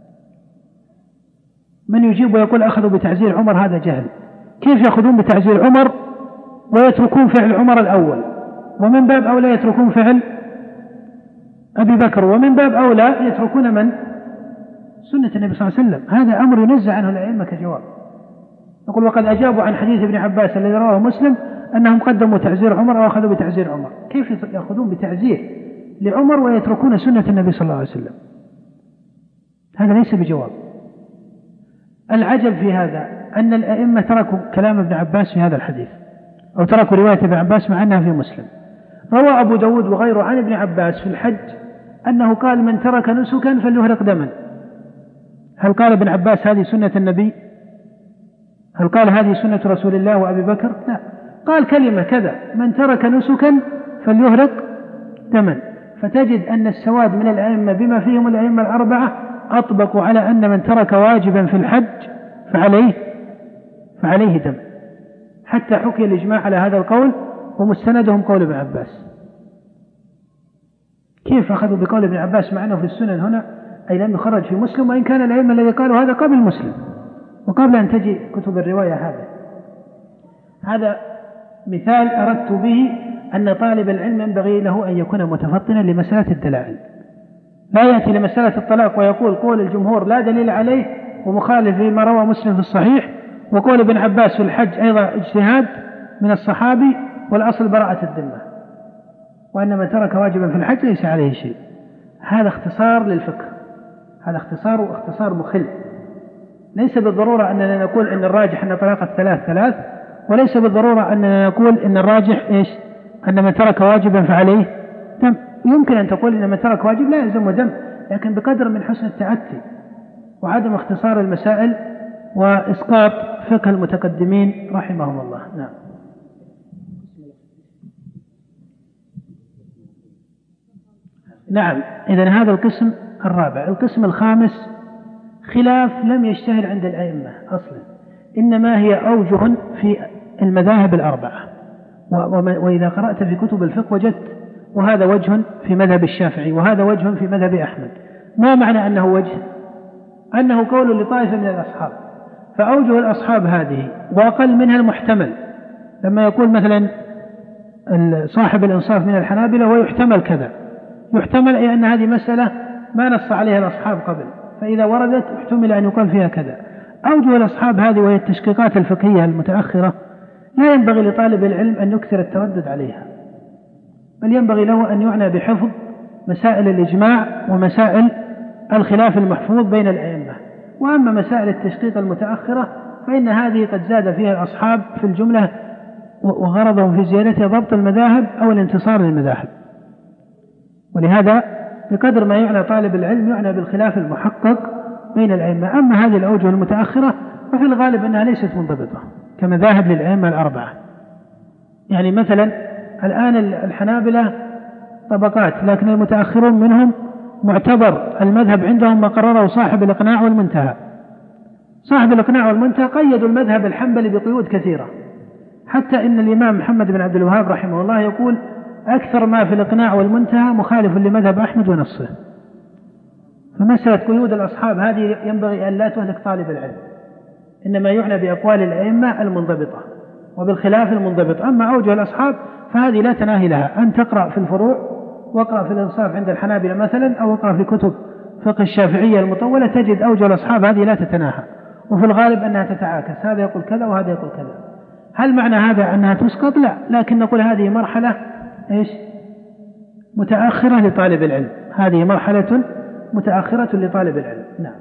من يجيب ويقول أخذوا بتعزير عمر؟ هذا جهل. كيف يأخذون بتعزير عمر ويتركون فعل عمر الأول، ومن باب أولى يتركون فعل أبي بكر، ومن باب أولى يتركون من؟ سنة النبي صلى الله عليه وسلم. هذا أمر ينزع عنه الأئمة كجواب. نقول وقد أجابوا عن حديث ابن عباس الذي رواه مسلم أنهم قدموا تعزير عمر أو أخذوا بتعزير عمر. كيف يأخذون بتعزير لعمر ويتركون سنة النبي صلى الله عليه وسلم؟ هذا ليس بجواب. العجب في هذا أن الأئمة تركوا كلام ابن عباس في هذا الحديث، أو تركوا رواية ابن عباس مع أنها في مسلم. روى أبو داود وغيره عن ابن عباس في الحج أنه قال من ترك نسكا فليهرق دما. هل قال ابن عباس هذه سنة النبي؟ هل قال هذه سنة رسول الله وأبي بكر؟ لا، قال كلمة كذا من ترك نسكا فليهرق دما. فتجد أن السواد من الأئمة بما فيهم الأئمة الأربعة أطبقوا على أن من ترك واجبا في الحج فعليه فعليه دم، حتى حكي الإجماع على هذا القول ومستندهم قول ابن عباس. كيف أخذوا بقول ابن عباس مع أنه في السنن هنا أي لم يخرج في مسلم، وإن كان الأئمة الذي قالوا هذا قبل مسلم وقبل أن تجي كتب الرواية. هذا هذا مثال أردت به أن طالب العلم ينبغي له أن يكون متفطنا لمسألة الدلائل، لا يأتي لمسألة الطلاق ويقول قول الجمهور لا دليل عليه ومخالف لما روى مسلم في الصحيح، وقول ابن عباس في الحج أيضا اجتهاد من الصحابي والأصل براءة الذمة، وأن من ترك واجبا في الحج ليس عليه شيء. هذا اختصار للفقه، هذا اختصار واختصار مخل. ليس بالضرورة أننا نقول أن الراجح أن طلاق الثلاث ثلاث، وليس بالضرورة أننا نقول أن الراجح إيش؟ أن من ترك واجبا فعليه دم. يمكن أن تقول أن من ترك واجب لا يلزم دم، لكن بقدر من حسن التأتي وعدم اختصار المسائل وإسقاط فقه المتقدمين رحمهم الله. نعم. نعم. إذن هذا القسم الرابع. القسم الخامس خلاف لم يشتهر عند الأئمة أصلا، إنما هي أوجه في المذاهب الأربعة، وإذا قرأت في كتب الفقه وجدت وهذا وجه في مذهب الشافعي وهذا وجه في مذهب أحمد. ما معنى أنه وجه؟ أنه قول لطائفة من الأصحاب، فأوجه الأصحاب هذه وأقل منها المحتمل. لما يقول مثلا صاحب الإنصاف من الحنابلة ويحتمل كذا، يحتمل أي أن هذه مسألة ما نص عليها الأصحاب قبل، فإذا وردت احتمل أن يقال فيها كذا. أوجه الأصحاب هذه وهي التشقيقات الفقهية المتأخرة لا ينبغي لطالب العلم أن يكثر التردد عليها، بل ينبغي له أن يعنى بحفظ مسائل الإجماع ومسائل الخلاف المحفوظ بين الأئمة. وأما مسائل التشقيق المتأخرة فإن هذه قد زاد فيها الأصحاب في الجملة، وغرضهم في زيادتها ضبط المذاهب أو الانتصار للمذاهب. ولهذا بقدر ما يعنى طالب العلم يعنى بالخلاف المحقق بين الأئمة. أما هذه الأوجه المتأخرة ففي الغالب أنها ليست منضبطة كمذاهب للأئمة الأربعة. يعني مثلا الآن الحنابلة طبقات، لكن المتأخرون منهم معتبر المذهب عندهم ما قرره صاحب الإقناع والمنتهى. صاحب الإقناع والمنتهى قيدوا المذهب الحنبلي بقيود كثيرة، حتى إن الإمام محمد بن عبد الوهاب رحمه الله يقول أكثر ما في الإقناع والمنتهى مخالف لمذهب أحمد ونصه. فمسألة قيود الأصحاب هذه ينبغي أن لا تهلك طالب العلم، إنما يعنى بأقوال الأئمة المنضبطة وبالخلاف المنضبط. أما أوجه الأصحاب فهذه لا تناهي لها، أن تقرأ في الفروع واقرأ في الإنصاف عند الحنابلة مثلا، أو اقرأ في كتب فقه الشافعية المطولة، تجد أوجه الأصحاب هذه لا تتناهى، وفي الغالب أنها تتعاكس، هذا يقول كذا وهذا يقول كذا. هل معنى هذا أنها تسقط؟ لا، لكن نقول هذه مرحلة إيش؟ متأخرة لطالب العلم، هذه مرحلة متأخرة لطالب العلم. نعم.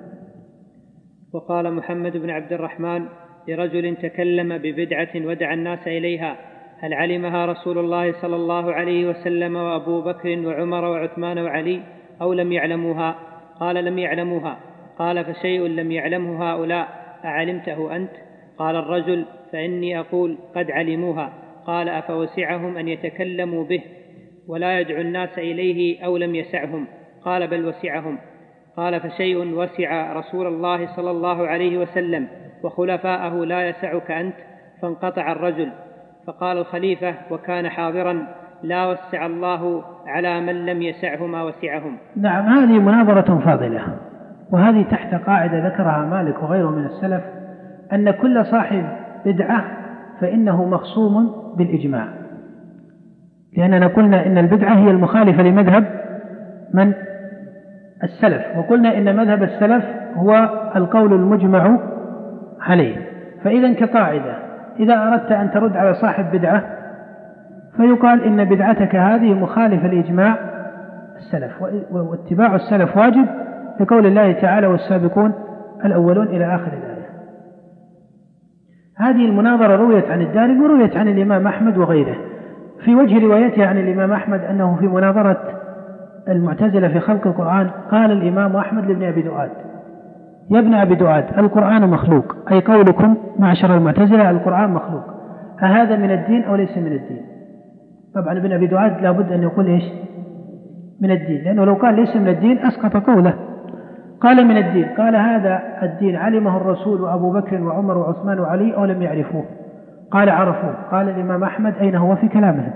وقال محمد بن عبد الرحمن لرجل تكلم ببدعة ودعا الناس إليها: هل علمها رسول الله صلى الله عليه وسلم وأبو بكر وعمر وعثمان وعلي أو لم يعلموها؟ قال: لم يعلموها. قال: فشيء لم يعلمه هؤلاء أعلمته أنت؟ قال الرجل: فإني أقول قد علموها. قال: أفوسعهم أن يتكلموا به؟ ولا يدعو الناس إليه أو لم يسعهم؟ قال بل وسعهم. قال فشيء وسع رسول الله صلى الله عليه وسلم وخلفاءه لا يسعك أنت؟ فانقطع الرجل. فقال الخليفة وكان حاضرا لا وسع الله على من لم يسعه ما وسعهم. نعم، هذه مناظرة فاضلة، وهذه تحت قاعدة ذكرها مالك وغيره من السلف، أن كل صاحب بدعة فإنه مخصوم بالإجماع، لأننا قلنا إن البدعة هي المخالفة لمذهب من السلف، وقلنا إن مذهب السلف هو القول المجمع عليه. فإذا كقاعدة إذا أردت أن ترد على صاحب بدعة فيقال إن بدعتك هذه مخالفة لإجماع السلف، واتباع السلف واجب لقول الله تعالى والسابقون الأولون إلى آخر الآية. هذه المناظرة رويت عن الدارمي ورويت عن الإمام أحمد وغيره. في وجه روايتها عن الإمام أحمد أنه في مناظرة المعتزلة في خلق القرآن قال الإمام أحمد لابن أبي دؤاد: يا ابن أبي دؤاد، القرآن مخلوق، أي قولكم معشر المعتزلة القرآن مخلوق، أهذا من الدين أو ليس من الدين؟ طبعا ابن أبي دؤاد لابد أن يقول إيش؟ من الدين، لأنه لو قال ليس من الدين أسقط قوله. قال من الدين، قال هذا الدين علمه الرسول وأبو بكر وعمر وعثمان وعلي أو لم يعرفوه؟ قال عرفوه. قال الإمام أحمد أين هو في كلامهم؟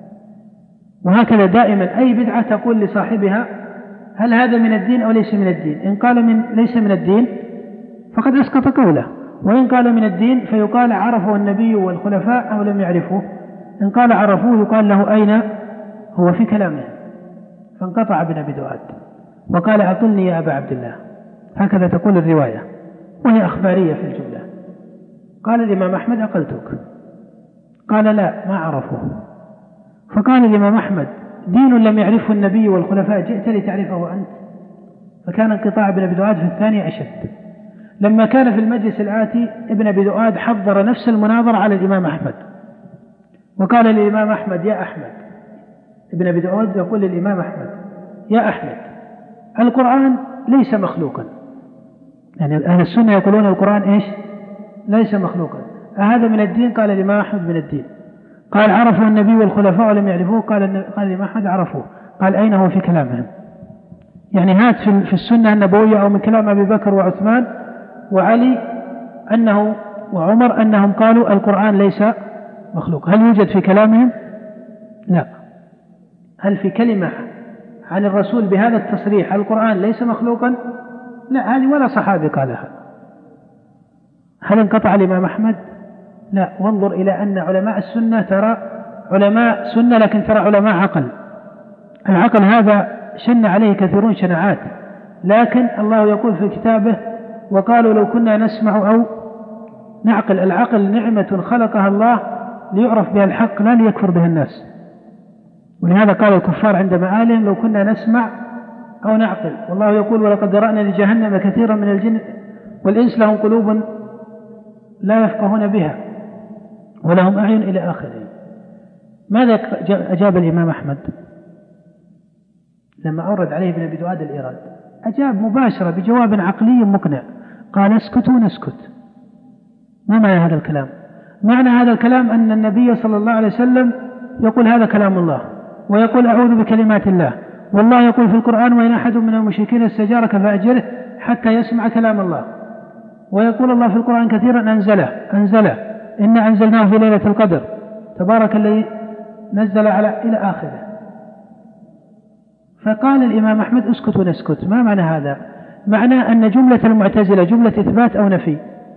وهكذا دائما أي بدعة تقول لصاحبها هل هذا من الدين أو ليس من الدين؟ إن قال من ليس من الدين فقد أسقط قوله، وإن قال من الدين فيقال عرفه النبي والخلفاء أو لم يعرفوه. إن قال عرفوه يقال له أين هو في كلامه؟ فانقطع ابن أبي دؤاد وقال أقلني يا أبا عبد الله. هكذا تقول الرواية وهي أخبارية في الجملة. قال الإمام أحمد أقلتك. قال لا، ما عرفوه. فقال الإمام أحمد دين لم يعرفه النبي والخلفاء جئت لتعرفه أنت؟ فكان انقطاع ابن أبي دؤاد في الثانية أشد. لما كان في المجلس الآتي ابن أبي دؤاد حضر نفس المناظرة على الإمام أحمد وقال للإمام أحمد يا أحمد، ابن أبي دؤاد يقول للإمام أحمد يا أحمد القرآن ليس مخلوقا، يعني أهل السنة يقولون القرآن إيش؟ ليس مخلوقا، أهذا من الدين؟ قال الإمام أحمد من الدين. قال عرفوا النبي والخلفاء ولم يعرفوه؟ قال قال الإمام أحمد عرفوه. قال أين هو في كلامهم؟ يعني هات في السنة النبوية أو من كلام أبي بكر وعثمان وعلي أنه وعمر أنهم قالوا القرآن ليس مخلوق، هل يوجد في كلامهم؟ لا. هل في كلمة عن الرسول بهذا التصريح القرآن ليس مخلوقا؟ لا، هذه ولا صحابي قالها. هل انقطع الإمام أحمد؟ لا. وانظر إلى أن علماء السنة ترى علماء سنة لكن ترى علماء عقل. العقل هذا شن عليه كثيرون شناعات، لكن الله يقول في كتابه وقالوا لو كنا نسمع أو نعقل. العقل نعمة خلقها الله ليعرف بها الحق لا ليكفر بها الناس، ولهذا قال الكفار عند مآلهم لو كنا نسمع أو نعقل. والله يقول ولقد ذرأنا لجهنم كثيرا من الجن والإنس لهم قلوب لا يفقهون بها ولهم أعين إلى آخره. ماذا أجاب الإمام أحمد لما أورد عليه ابن أبي دؤاد الإيراد؟ أجاب مباشرة بجواب عقلي مقنع، قال اسكتوا نسكت. ما معنى هذا الكلام؟ معنى هذا الكلام أن النبي صلى الله عليه وسلم يقول هذا كلام الله، ويقول أعوذ بكلمات الله، والله يقول في القرآن وإن أحد من المشركين استجارك فأجره حتى يسمع كلام الله، ويقول الله في القرآن كثيرا أنزله أنزله إنا أنزلناه في ليلة القدر تبارك الذي نزل على إلى آخره. فقال الإمام أحمد اسكت ونسكت. ما معنى هذا؟ معناه أن جملة المعتزلة جملة إثبات أو نفي؟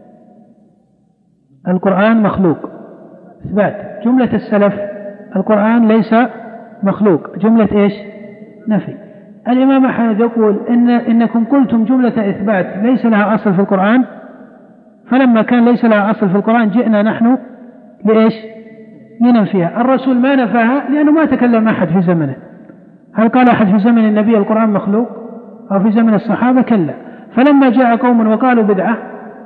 القرآن مخلوق إثبات. جملة السلف القرآن ليس مخلوق جملة إيش؟ نفي. الإمام أحمد يقول إن إنكم قلتم جملة إثبات ليس لها أصل في القرآن، فلما كان ليس لها أصل في القرآن جئنا نحن لإيش؟ لننفيها. الرسول ما نفاها لأنه ما تكلم أحد في زمنه. هل قال أحد في زمن النبي القرآن مخلوق أو في زمن الصحابة؟ كلا. فلما جاء قوم وقالوا بدعة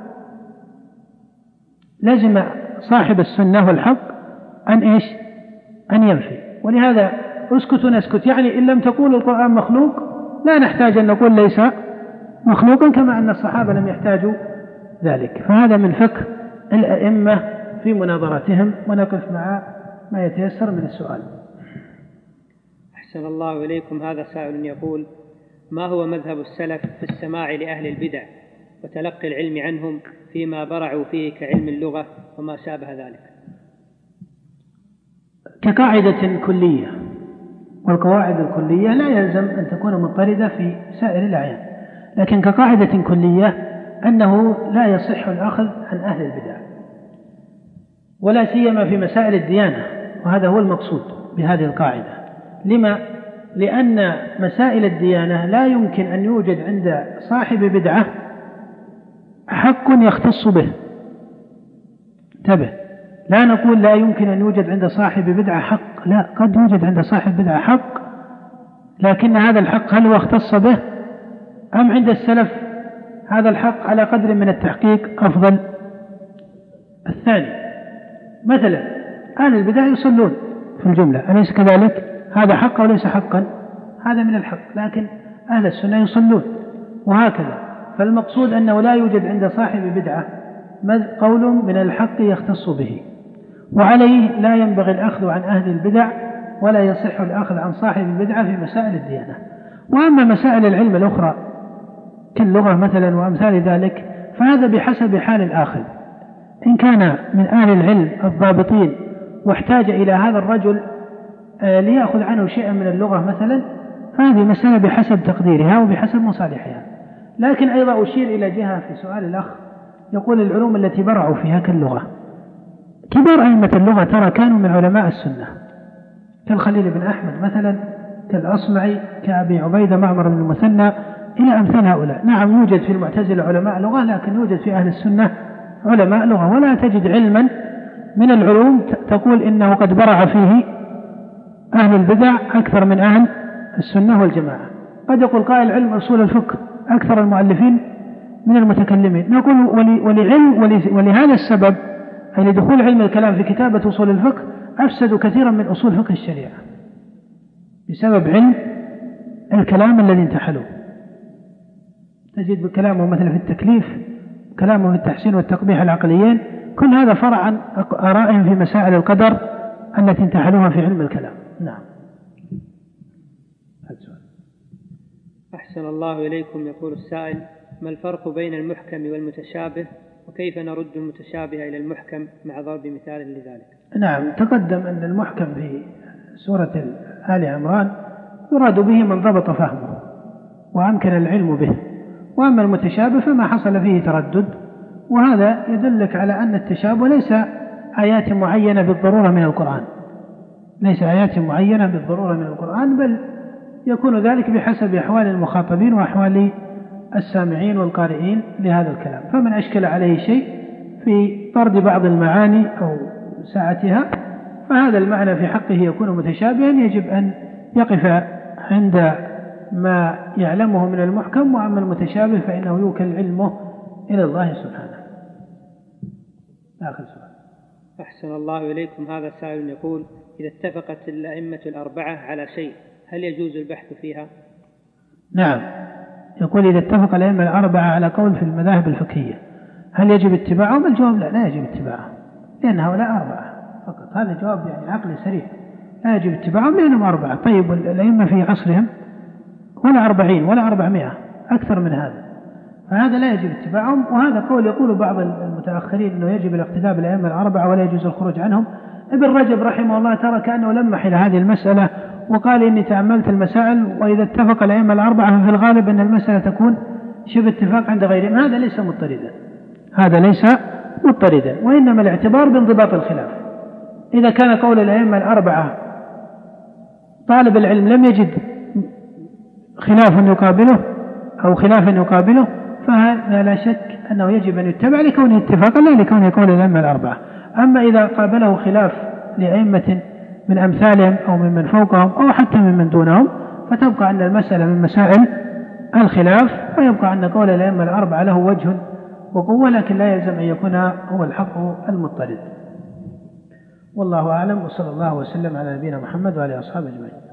لازم صاحب السنة والحق أن إيش؟ أن ينفي. ولهذا اسكت نسكت، يعني إن لم تقول القرآن مخلوق لا نحتاج أن نقول ليس مخلوقا، كما أن الصحابة لم يحتاجوا ذلك. فهذا من فقه الأئمة في مناظرتهم. ونقف مع ما يتيسر من السؤال. أحسن الله إليكم. هذا سائل يقول: ما هو مذهب السلف في السماع لأهل البدع وتلقي العلم عنهم فيما برعوا فيه كعلم اللغة وما شابه ذلك؟ كقاعدة كلية، والقواعد الكلية لا يلزم أن تكون مضطردة في سائر الأعيان، لكن كقاعدة كلية أنه لا يصح الأخذ عن أهل البدع، ولا سيما في مسائل الديانة، وهذا هو المقصود بهذه القاعدة. لما؟ لأن مسائل الديانة لا يمكن أن يوجد عند صاحب بدعة حق يختص به. انتبه، لا نقول لا يمكن أن يوجد عند صاحب بدعة حق، لا، قد يوجد عند صاحب بدعة حق، لكن هذا الحق هل هو اختص به أم عند السلف هذا الحق على قدر من التحقيق أفضل؟ الثاني. مثلا أهل البدع يصلون في الجملة، أليس كذلك؟ هذا حق وليس حقا؟ هذا من الحق، لكن أهل السنة يصلون، وهكذا. فالمقصود أنه لا يوجد عند صاحب بدعة قول من الحق يختص به، وعليه لا ينبغي الأخذ عن أهل البدع، ولا يصح الأخذ عن صاحب البدعة في مسائل الديانة. وأما مسائل العلم الأخرى كاللغة مثلا وأمثال ذلك فهذا بحسب حال الآخذ. إن كان من أهل العلم الضابطين واحتاج إلى هذا الرجل ليأخذ عنه شيئا من اللغة مثلا، فهذه مسألة بحسب تقديرها وبحسب مصالحها. لكن أيضا أشير إلى جهة في سؤال الأخ، يقول العلوم التي برعوا فيها كاللغة، كبار أئمة اللغة ترى كانوا من علماء السنة، كالخليل بن أحمد مثلا، كالأصمعي، كأبي عبيدة معمر بن المثنى، إلى أمثال هؤلاء. نعم يوجد في المعتزلة علماء لغة، لكن يوجد في أهل السنة علماء لغة، ولا تجد علما من العلوم تقول إنه قد برع فيه أهل البدع أكثر من أهل السنة والجماعة. قد يقول قائل علم أصول الفقه أكثر المؤلفين من المتكلمين، نقول ولعلم ولهذا السبب أي لدخول علم الكلام في كتابة أصول الفقه أفسدوا كثيرا من أصول فقه الشريعة بسبب علم الكلام الذي انتحلوه. تجد كلامه مثلا في التكليف، كلامه في التحسين والتقبيح العقليين، كل هذا فرع عن آرائهم في مسائل القدر التي انتحلوها في علم الكلام. نعم. أحسن الله إليكم. يقول السائل: ما الفرق بين المحكم والمتشابه، وكيف نرد المتشابه إلى المحكم مع ضرب مثال لذلك؟ نعم، تقدم أن المحكم في سورة آل عمران يراد به من ضبط فهمه وأمكن العلم به، وأما المتشابه فما حصل فيه تردد، وهذا يدلك على أن التشابه ليس آيات معينة بالضرورة من القرآن، ليس آيات معينة بالضرورة من القرآن، بل يكون ذلك بحسب أحوال المخاطبين وأحوال السامعين والقارئين لهذا الكلام. فمن أشكل عليه شيء في طرد بعض المعاني أو ساعتها فهذا المعنى في حقه يكون متشابها، يجب أن يقف عند ما يعلمه من المحكم، وأما المتشابه فإنه يوكل علمه إلى الله سبحانه. آخر سؤال. أحسن الله إليكم. هذا سائل يقول: إذا اتفقت الأئمة الأربعة على شيء هل يجوز البحث فيها؟ نعم، يقول إذا اتفق الأئمة الأربعة على قول في المذاهب الفقهية هل يجب اتباعهم؟ الجواب لا، لا يجب اتباعهم، لأن هؤلاء أربعة فقط. هذا جواب يعني عقلي سريع، لا يجب اتباعهم لأنهم أربعة. طيب الأئمة في عصرهم ولا أربعين ولا أربعمائة، أكثر من هذا، فهذا لا يجب اتباعهم. وهذا قول يقول بعض المتأخرين أنه يجب الاقتداء بالأئمة الأربعة ولا يجوز الخروج عنهم. ابن رجب رحمه الله ترى كأنه لمح إلى هذه المسألة وقال إني تأملت المسائل وإذا اتفق الأئمة الأربعة ففي الغالب أن المسألة تكون شبه اتفاق عند غيرهم. هذا ليس مضطردا، هذا ليس مضطردا، وإنما الاعتبار بانضباط الخلاف. إذا كان قول الأئمة الأربعة طالب العلم لم يجد خلافا يقابله أو خلافا يقابله فهذا لا شك أنه يجب أن يتبع لكونه اتفاقا لا لكونه قول الأئمة الأربعة. أما إذا قابله خلاف لأئمة من أمثالهم أو ممن فوقهم أو حتى ممن دونهم فتبقى أن المسألة من مسائل الخلاف، ويبقى أن قول الأئمة الأربعة له وجه وقوة، لكن لا يلزم أن يكون هو الحق المضطرد. والله أعلم، وصلى الله وسلم على نبينا محمد وعلى أصحابه أجمعين.